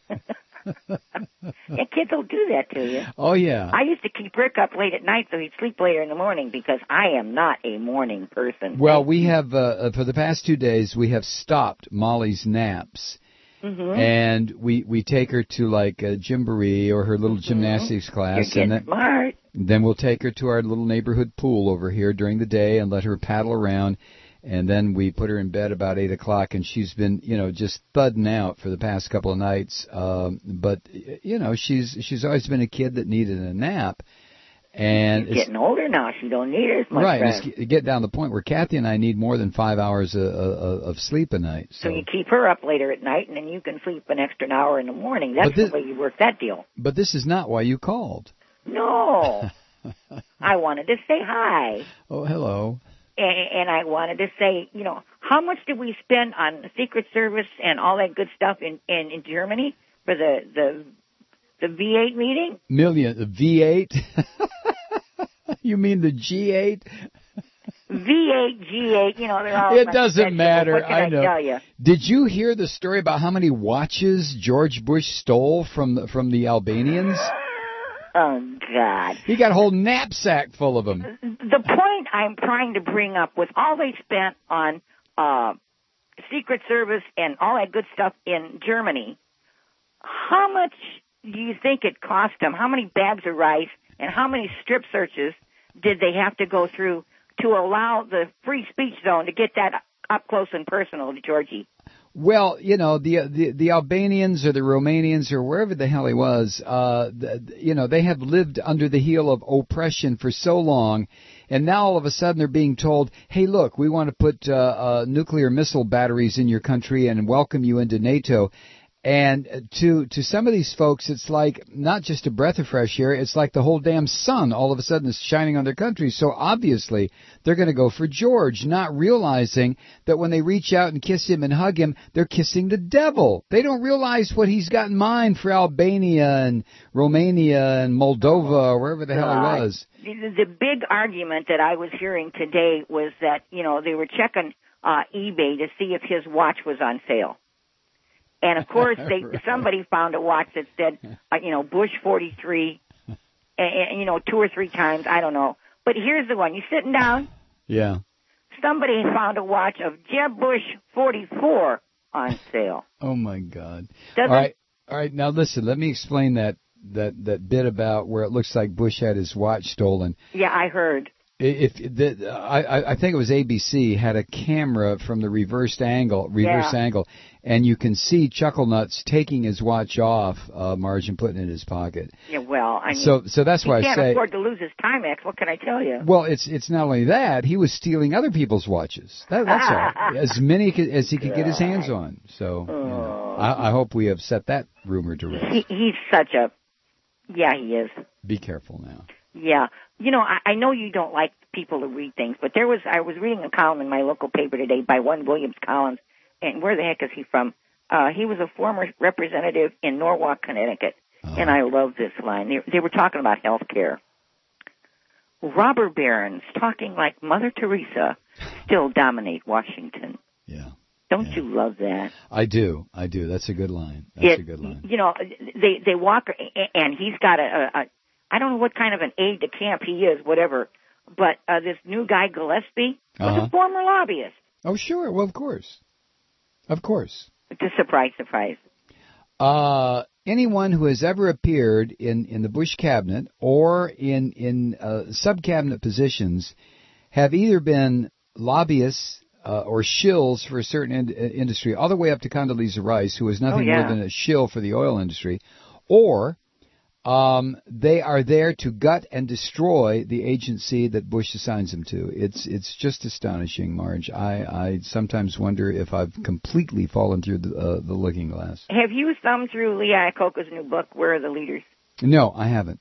Yeah, kids will do that to you. Oh yeah. I used to keep Rick up late at night so he'd sleep later in the morning because I am not a morning person. Well, we have uh, uh, for the past two days we have stopped Molly's naps, Mm-hmm. and we we take her to like a gymboree or her little gymnastics class, You're and getting then smart. then we'll take her to our little neighborhood pool over here during the day and let her paddle around. And then we put her in bed about eight o'clock, and she's been, you know, just thudding out for the past couple of nights. Um, but you know, she's she's always been a kid that needed a nap, and She's getting older now. She don't need as much right. rest. It's get down to the point where Kathy and I need more than five hours of, of, of sleep a night. So you keep her up later at night, and then you can sleep an extra hour in the morning. That's But this- the way you work that deal. But this is not why you called. No. I wanted to say hi. Oh, hello. And, and I wanted to say, you know, how much did we spend on the Secret Service and all that good stuff in, in, in Germany for the, the the V eight meeting? Million the V eight. You mean the G eight? V eight, G eight, you know, they're all. It doesn't matter. What can I, I know. tell you? Did you hear the story about how many watches George Bush stole from the, from the Albanians? Oh, God. He got a whole knapsack full of them. The point I'm trying to bring up with all they spent on uh, Secret Service and all that good stuff in Germany, how much do you think it cost them? How many bags of rice and how many strip searches did they have to go through to allow the free speech zone to get that up close and personal to Georgie? Well, you know, the, the the Albanians or the Romanians or wherever the hell he was, uh, the, you know, they have lived under the heel of oppression for so long, and now all of a sudden they're being told, hey, look, we want to put uh, uh, nuclear missile batteries in your country and welcome you into NATO. And to to some of these folks, it's like not just a breath of fresh air, it's like the whole damn sun all of a sudden is shining on their country. So obviously they're going to go for George, not realizing that when they reach out and kiss him and hug him, they're kissing the devil. They don't realize what he's got in mind for Albania and Romania and Moldova or wherever the hell he was. The, the big argument that I was hearing today was that, you know, they were checking uh, eBay to see if his watch was on sale. And of course, they right. somebody found a watch that said, uh, you know, Bush forty-three, and, and, you know, two or three times, I don't know. But here's the one. You sitting down? Yeah. Somebody found a watch of Jeb Bush forty-four on sale. Oh, my God. Doesn't, all right. All right. Now, listen, let me explain that, that, that bit about where it looks like Bush had his watch stolen. Yeah, I heard. If the, I, I think it was A B C had a camera from the reversed angle, reverse yeah. angle, and you can see Chuckle Nuts taking his watch off, uh, Marge, and putting it in his pocket. Yeah, well, I mean, so so that's why I say he can't afford to lose his Timex. What can I tell you? Well, it's it's not only that, he was stealing other people's watches. That, that's all, as many as he could get his hands on. So you know, I, I hope we have set that rumor to rest. He, he's such a, yeah, he is. Be careful now. Yeah. You know, I, I know you don't like people to read things, but there was, I was reading a column in my local paper today by one Williams Collins, and where the heck is he from? Uh, he was a former representative in Norwalk, Connecticut, oh. and I love this line. They, they were talking about health care. Robber barons talking like Mother Teresa still dominate Washington. Yeah. Don't yeah. you love that? I do. I do. That's a good line. That's it, a good line. You know, they, they walk, and he's got a, a, a I don't know what kind of an aide to camp he is, whatever, but uh, this new guy, Gillespie, was uh-huh. a former lobbyist. Oh, sure. Well, of course. Of course. It's a surprise, surprise. Uh, anyone who has ever appeared in, in the Bush cabinet or in, in uh, sub-cabinet positions have either been lobbyists uh, or shills for a certain in- industry, all the way up to Condoleezza Rice, who is nothing oh, yeah. more than a shill for the oil industry, or... Um, they are there to gut and destroy the agency that Bush assigns them to. It's it's just astonishing, Marge. I, I sometimes wonder if I've completely fallen through the, uh, the looking glass. Have you thumbed through Lee Iacocca's new book, Where Are the Leaders? No, I haven't.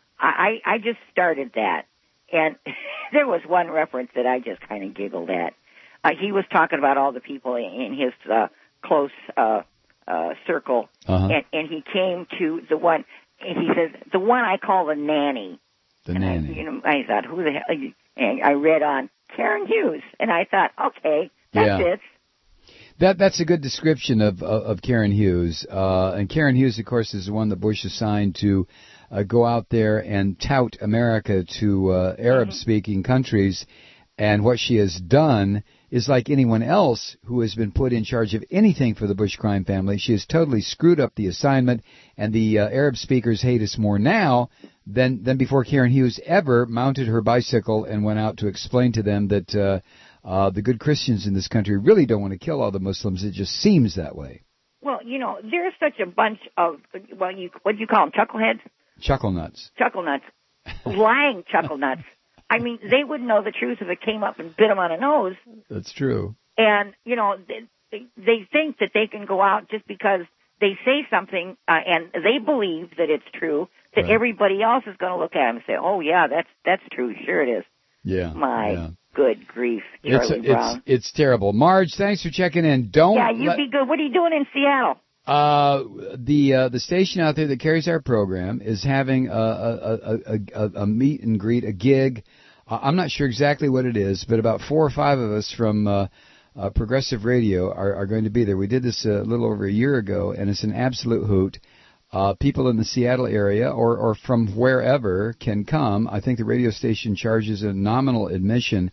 I, I just started that, and there was one reference that I just kind of giggled at. Uh, he was talking about all the people in his uh, close uh, uh, circle, uh-huh. and, and he came to the one... And he says, the one I call the nanny. The and nanny. I, you know, I thought, who the hell? Are you? And I read on Karen Hughes, and I thought, okay, that yeah. fits. That that's a good description of of, of Karen Hughes. Uh, and Karen Hughes, of course, is the one that Bush assigned to uh, go out there and tout America to uh, Arab-speaking mm-hmm. countries. And what she has done is like anyone else who has been put in charge of anything for the Bush crime family. She has totally screwed up the assignment, and the uh, Arab speakers hate us more now than than before Karen Hughes ever mounted her bicycle and went out to explain to them that uh, uh, the good Christians in this country really don't want to kill all the Muslims. It just seems that way. Well, you know, there's such a bunch of, well, you what do you call them, chuckleheads? Chuckle nuts. Chuckle nuts. Lying chuckle nuts. I mean, they wouldn't know the truth if it came up and bit them on the nose. That's true. And, you know, they, they think that they can go out just because they say something uh, and they believe that it's true, that right. everybody else is going to look at them and say, oh, yeah, that's that's true. Sure it is. Yeah. My yeah. good grief, Charlie it's, Brown. It's, it's terrible. Marge, thanks for checking in. Don't Yeah, you let... be good. What are you doing in Seattle? Uh, the uh, the station out there that carries our program is having a, a, a, a, a meet and greet, a gig. I'm not sure exactly what it is, but about four or five of us from uh, uh, Progressive Radio are, are going to be there. We did this a little over a year ago, and it's an absolute hoot. Uh, people in the Seattle area or, or from wherever can come. I think the radio station charges a nominal admission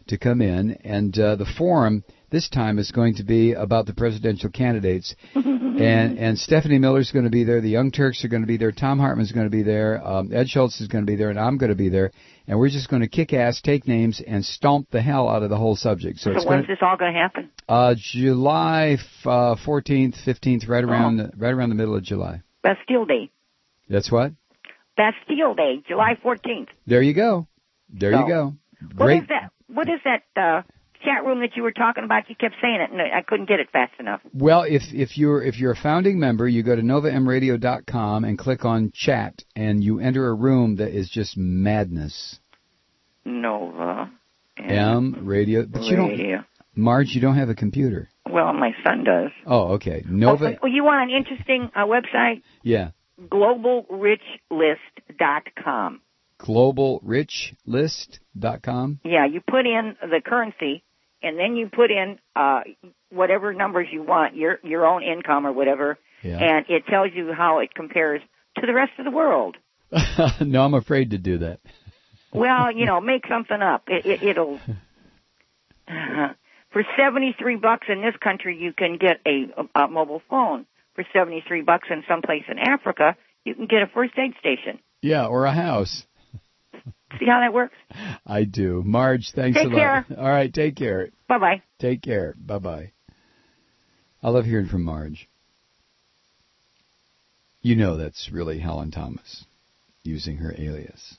to come in, and uh, the forum this time is going to be about the presidential candidates. and and Stephanie Miller's going to be there. The Young Turks are going to be there. Tom Hartman's going to be there. Um, Ed Schultz is going to be there, and I'm going to be there. And we're just going to kick ass, take names, and stomp the hell out of the whole subject. So, So it's when's gonna, this all going to happen? uh, July uh, fourteenth, fifteenth, right around Oh. the, right around the middle of July. Bastille Day. That's what? Bastille Day, July fourteenth. There you go. There So, you go. What Great. is that? What is that uh, chat room that you were talking about? You kept saying it, and I couldn't get it fast enough. Well, if if you're if you're a founding member, you go to nova m radio dot com and click on chat, and you enter a room that is just madness. Nova M radio, but you Radio. don't. Marge, you don't have a computer. Well, my son does. Oh, okay. Nova. Oh, you want an interesting uh, website? Yeah. global rich list dot com. global rich list dot com. Yeah, you put in the currency, and then you put in uh, whatever numbers you want, your your own income or whatever, Yeah. and it tells you how it compares to the rest of the world. No, I'm afraid to do that. Well, you know, make something up. It, it, it'll. For seventy-three bucks in this country, you can get a, a mobile phone. For seventy-three bucks in some place in Africa, you can get a first aid station. Yeah, or a house. See how that works? I do. Marge, thanks Take a lot. care. All right, take care. Bye-bye. Take care. Bye-bye. I love hearing from Marge. You know that's really Helen Thomas using her alias.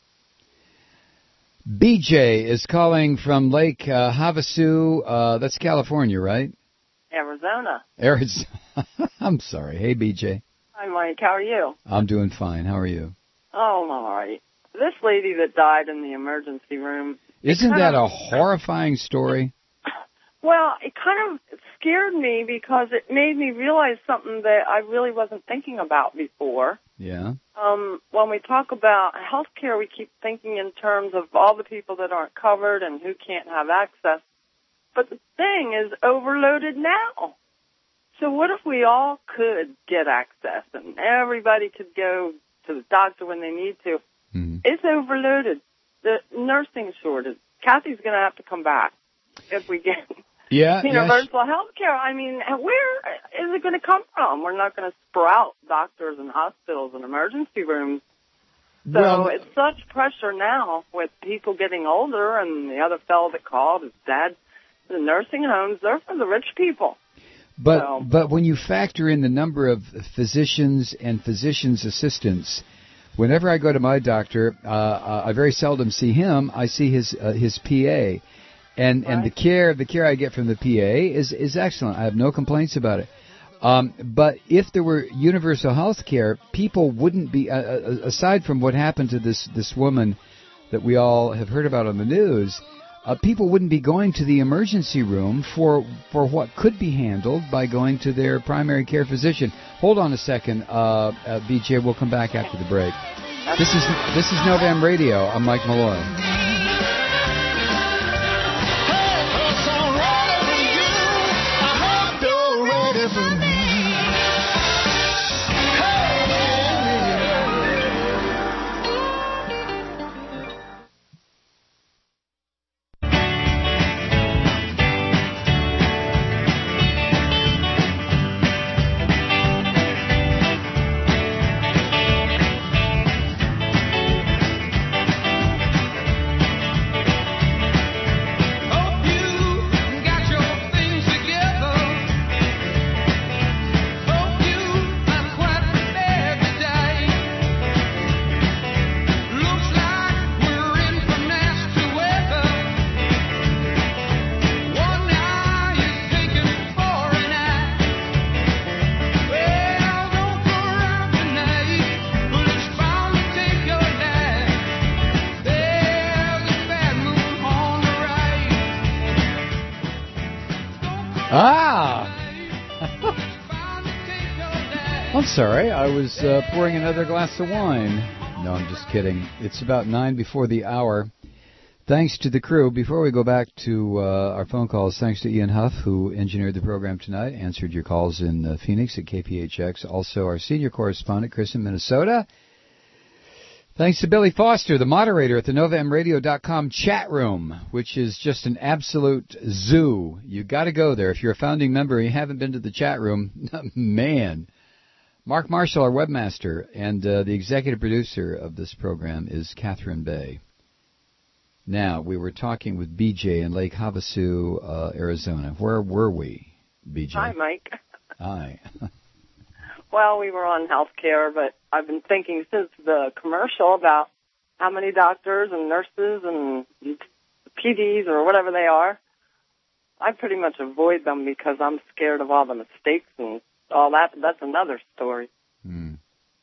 B J is calling from Lake uh, Havasu. Uh, that's California, right? Arizona. Arizona. I'm sorry. Hey, B J. Hi, Mike. How are you? I'm doing fine. How are you? Oh, I'm all right. This lady that died in the emergency room. Isn't kind that of- a horrifying story? Well, it kind of scared me because it made me realize something that I really wasn't thinking about before. Yeah. Um, when we talk about health care, we keep thinking in terms of all the people that aren't covered and who can't have access. But the thing is overloaded now. So what if we all could get access and everybody could go to the doctor when they need to? Mm-hmm. It's overloaded. The nursing shortage. Kathy's going to have to come back if we get Yeah, universal health care. I mean, where is it going to come from? We're not going to sprout doctors and hospitals and emergency rooms. So Well- it's such pressure now with people getting older, and the other fellow that called, his dad, the nursing homes, they're for the rich people. But So- but when you factor in the number of physicians and physicians' assistants, whenever I go to my doctor, uh, I very seldom see him. I see his uh, his P A, and and the care the care I get from the P A is is excellent. I have no complaints about it. Um, but if there were universal health care, people wouldn't be. Uh, uh, aside from what happened to this this woman that we all have heard about on the news. Uh, people wouldn't be going to the emergency room for for what could be handled by going to their primary care physician. Hold on a second, uh, uh, B J. We'll come back after the break. This is this is Novam Radio. I'm Mike Malloy. Ah! I'm sorry, I was uh, pouring another glass of wine. No, I'm just kidding. It's about nine before the hour. Thanks to the crew. Before we go back to uh, our phone calls, thanks to Ian Huff, who engineered the program tonight, answered your calls in uh, Phoenix at K P H X. Also, our senior correspondent, Chris in Minnesota. Thanks to Billy Foster, the moderator at the Nova M Radio dot com chat room, which is just an absolute zoo. You got to go there. If you're a founding member and you haven't been to the chat room, man. Mark Marshall, our webmaster, and uh, the executive producer of this program is Catherine Bay. Now, we were talking with B J in Lake Havasu, uh, Arizona. Where were we, B J? Hi, Mike. Hi. Well, we were on health care, but I've been thinking since the commercial about how many doctors and nurses and P Ds or whatever they are. I pretty much avoid them because I'm scared of all the mistakes and all that. That's another story. Mm.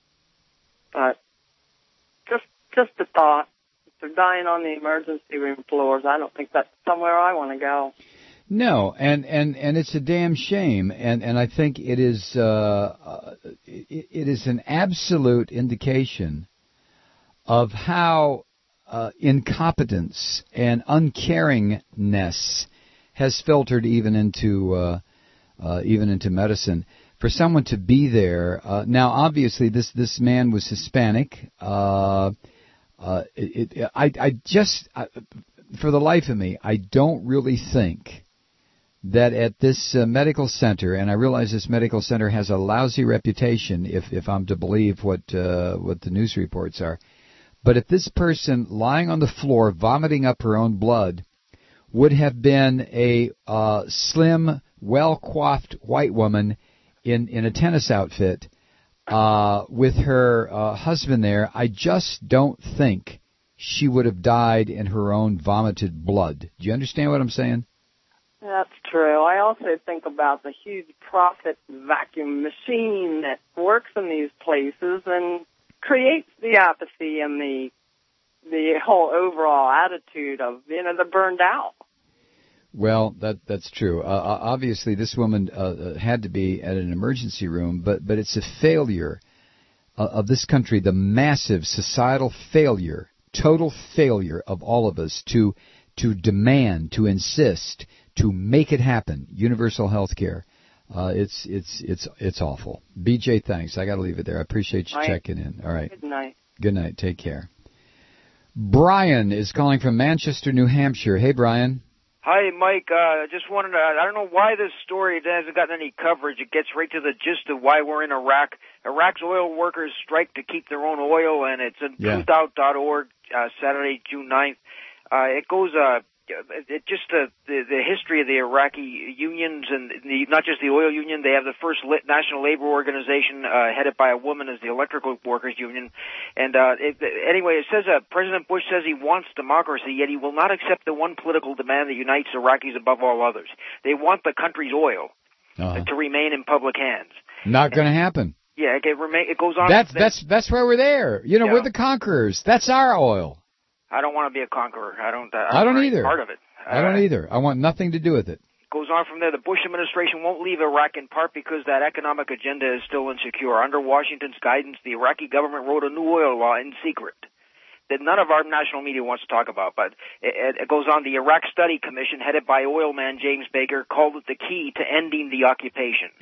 But just just a thought. If they're dying on the emergency room floors, I don't think that's somewhere I want to go. No, and, and, and it's a damn shame, and, and I think it is uh, uh, it, it is an absolute indication of how uh, incompetence and uncaringness has filtered even into uh, uh, even into medicine. For someone to be there uh, now, obviously this this man was Hispanic. Uh, uh, it, it, I I just I, for the life of me, I don't really think that at this uh, medical center, and I realize this medical center has a lousy reputation, if if I'm to believe what uh, what the news reports are, but if this person lying on the floor vomiting up her own blood would have been a uh, slim, well-coiffed white woman in, in a tennis outfit uh, with her uh, husband there, I just don't think she would have died in her own vomited blood. Do you understand what I'm saying? That's true. I also think about the huge profit vacuum machine that works in these places and creates the apathy and the the whole overall attitude of, you know, the burned out. Well, that that's true. Uh, obviously, this woman uh, had to be at an emergency room, but, but it's a failure uh, of this country, the massive societal failure, total failure of all of us to to demand, to insist, to make it happen. Universal health care. Uh, it's it's it's it's awful. B J, thanks. I got to leave it there. I appreciate you Right. checking in. All right. Good night. Good night. Take care. Brian is calling from Manchester, New Hampshire. Hey, Brian. Hi, Mike. Uh, I just wanted to, I don't know why this story hasn't gotten any coverage. It gets right to the gist of why we're in Iraq. Iraq's oil workers strike to keep their own oil, and it's at Yeah. truth out dot org, uh, Saturday, June ninth. Uh, it goes, uh, it just uh, the the history of the Iraqi unions, and the, not just the oil union. They have the first lit national labor organization uh, headed by a woman as the electrical workers union. And uh, it, anyway, it says uh, President Bush says he wants democracy, yet he will not accept the one political demand that unites Iraqis above all others. They want the country's oil Uh-huh. to remain in public hands. Not going to happen. Yeah, it, remain, it goes on. That's that's that's why we're there. You know, Yeah. we're the conquerors. That's our oil. I don't want to be a conqueror. I don't. Uh, I don't I'm either. Part of it. I don't Uh, either. I want nothing to do with it. Goes on from there. The Bush administration won't leave Iraq in part because that economic agenda is still insecure. Under Washington's guidance, the Iraqi government wrote a new oil law in secret that none of our national media wants to talk about. But it, it goes on. The Iraq Study Commission, headed by oil man James Baker, called it the key to ending the occupation.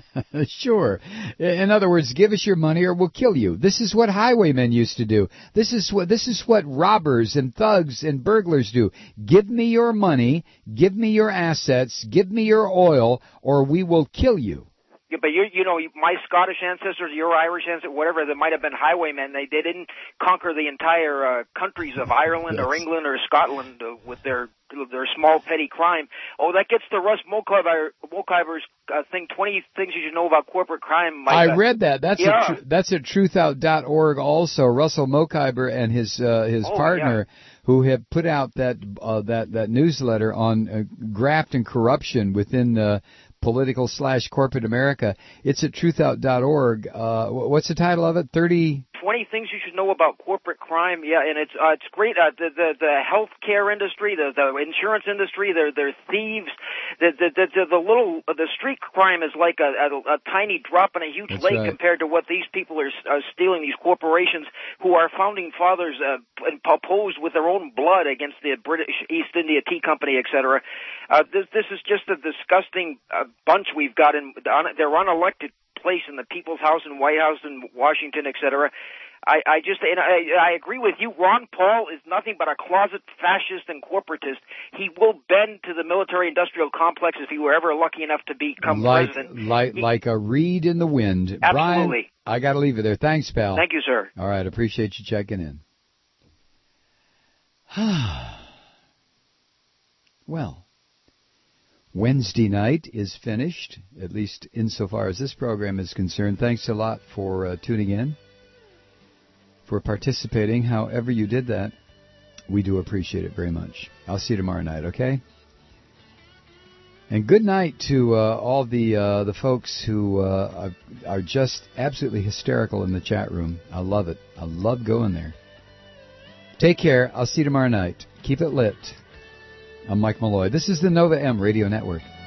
Sure. In other words, give us your money or we'll kill you. This is what highwaymen used to do. This is what this is what robbers and thugs and burglars do. Give me your money, give me your assets, give me your oil, or we will kill you. Yeah, but you you know, my Scottish ancestors, your Irish ancestors, whatever, they might have been highwaymen. They they didn't conquer the entire uh, countries of Ireland or Yes. England or Scotland uh, with their their small petty crime. Oh, that gets to Russ Molkiver, Molkiver's uh, thing, twenty things you should know about corporate crime. Mike. I read that. That's yeah. at tr- that's at truth out dot org also. Russell Mokiber and his uh, his Oh, partner who have put out that uh, that that newsletter on uh, graft and corruption within the political slash corporate America. It's at truth out dot org. Uh, what's the title of it? Thirty. twenty things you should know about corporate crime. Yeah, and it's uh, it's great. Uh, the the the healthcare industry, the the insurance industry, they're they're thieves. The the the, the, the little the street crime is like a, a, a tiny drop in a huge That's lake right. compared to what these people are, are stealing. These corporations who our founding fathers uh, opposed with their own blood against the British East India Tea Company, et cetera. Uh, this this is just a disgusting uh, bunch we've got in. They're unelected place in the People's House and White House in Washington, et cetera. I, I just, and I, I agree with you. Ron Paul is nothing but a closet fascist and corporatist. He will bend to the military-industrial complex if he were ever lucky enough to become like, president. Like, he, like a reed in the wind. Absolutely. Brian, I got to leave it there. Thanks, pal. Thank you, sir. All right, appreciate you checking in. Well, Wednesday night is finished, at least insofar as this program is concerned. Thanks a lot for uh, tuning in, for participating, however you did that. We do appreciate it very much. I'll see you tomorrow night, okay? And good night to uh, all the uh, the folks who uh, are, are just absolutely hysterical in the chat room. I love it. I love going there. Take care. I'll see you tomorrow night. Keep it lit. I'm Mike Malloy. This is the Nova M Radio Network.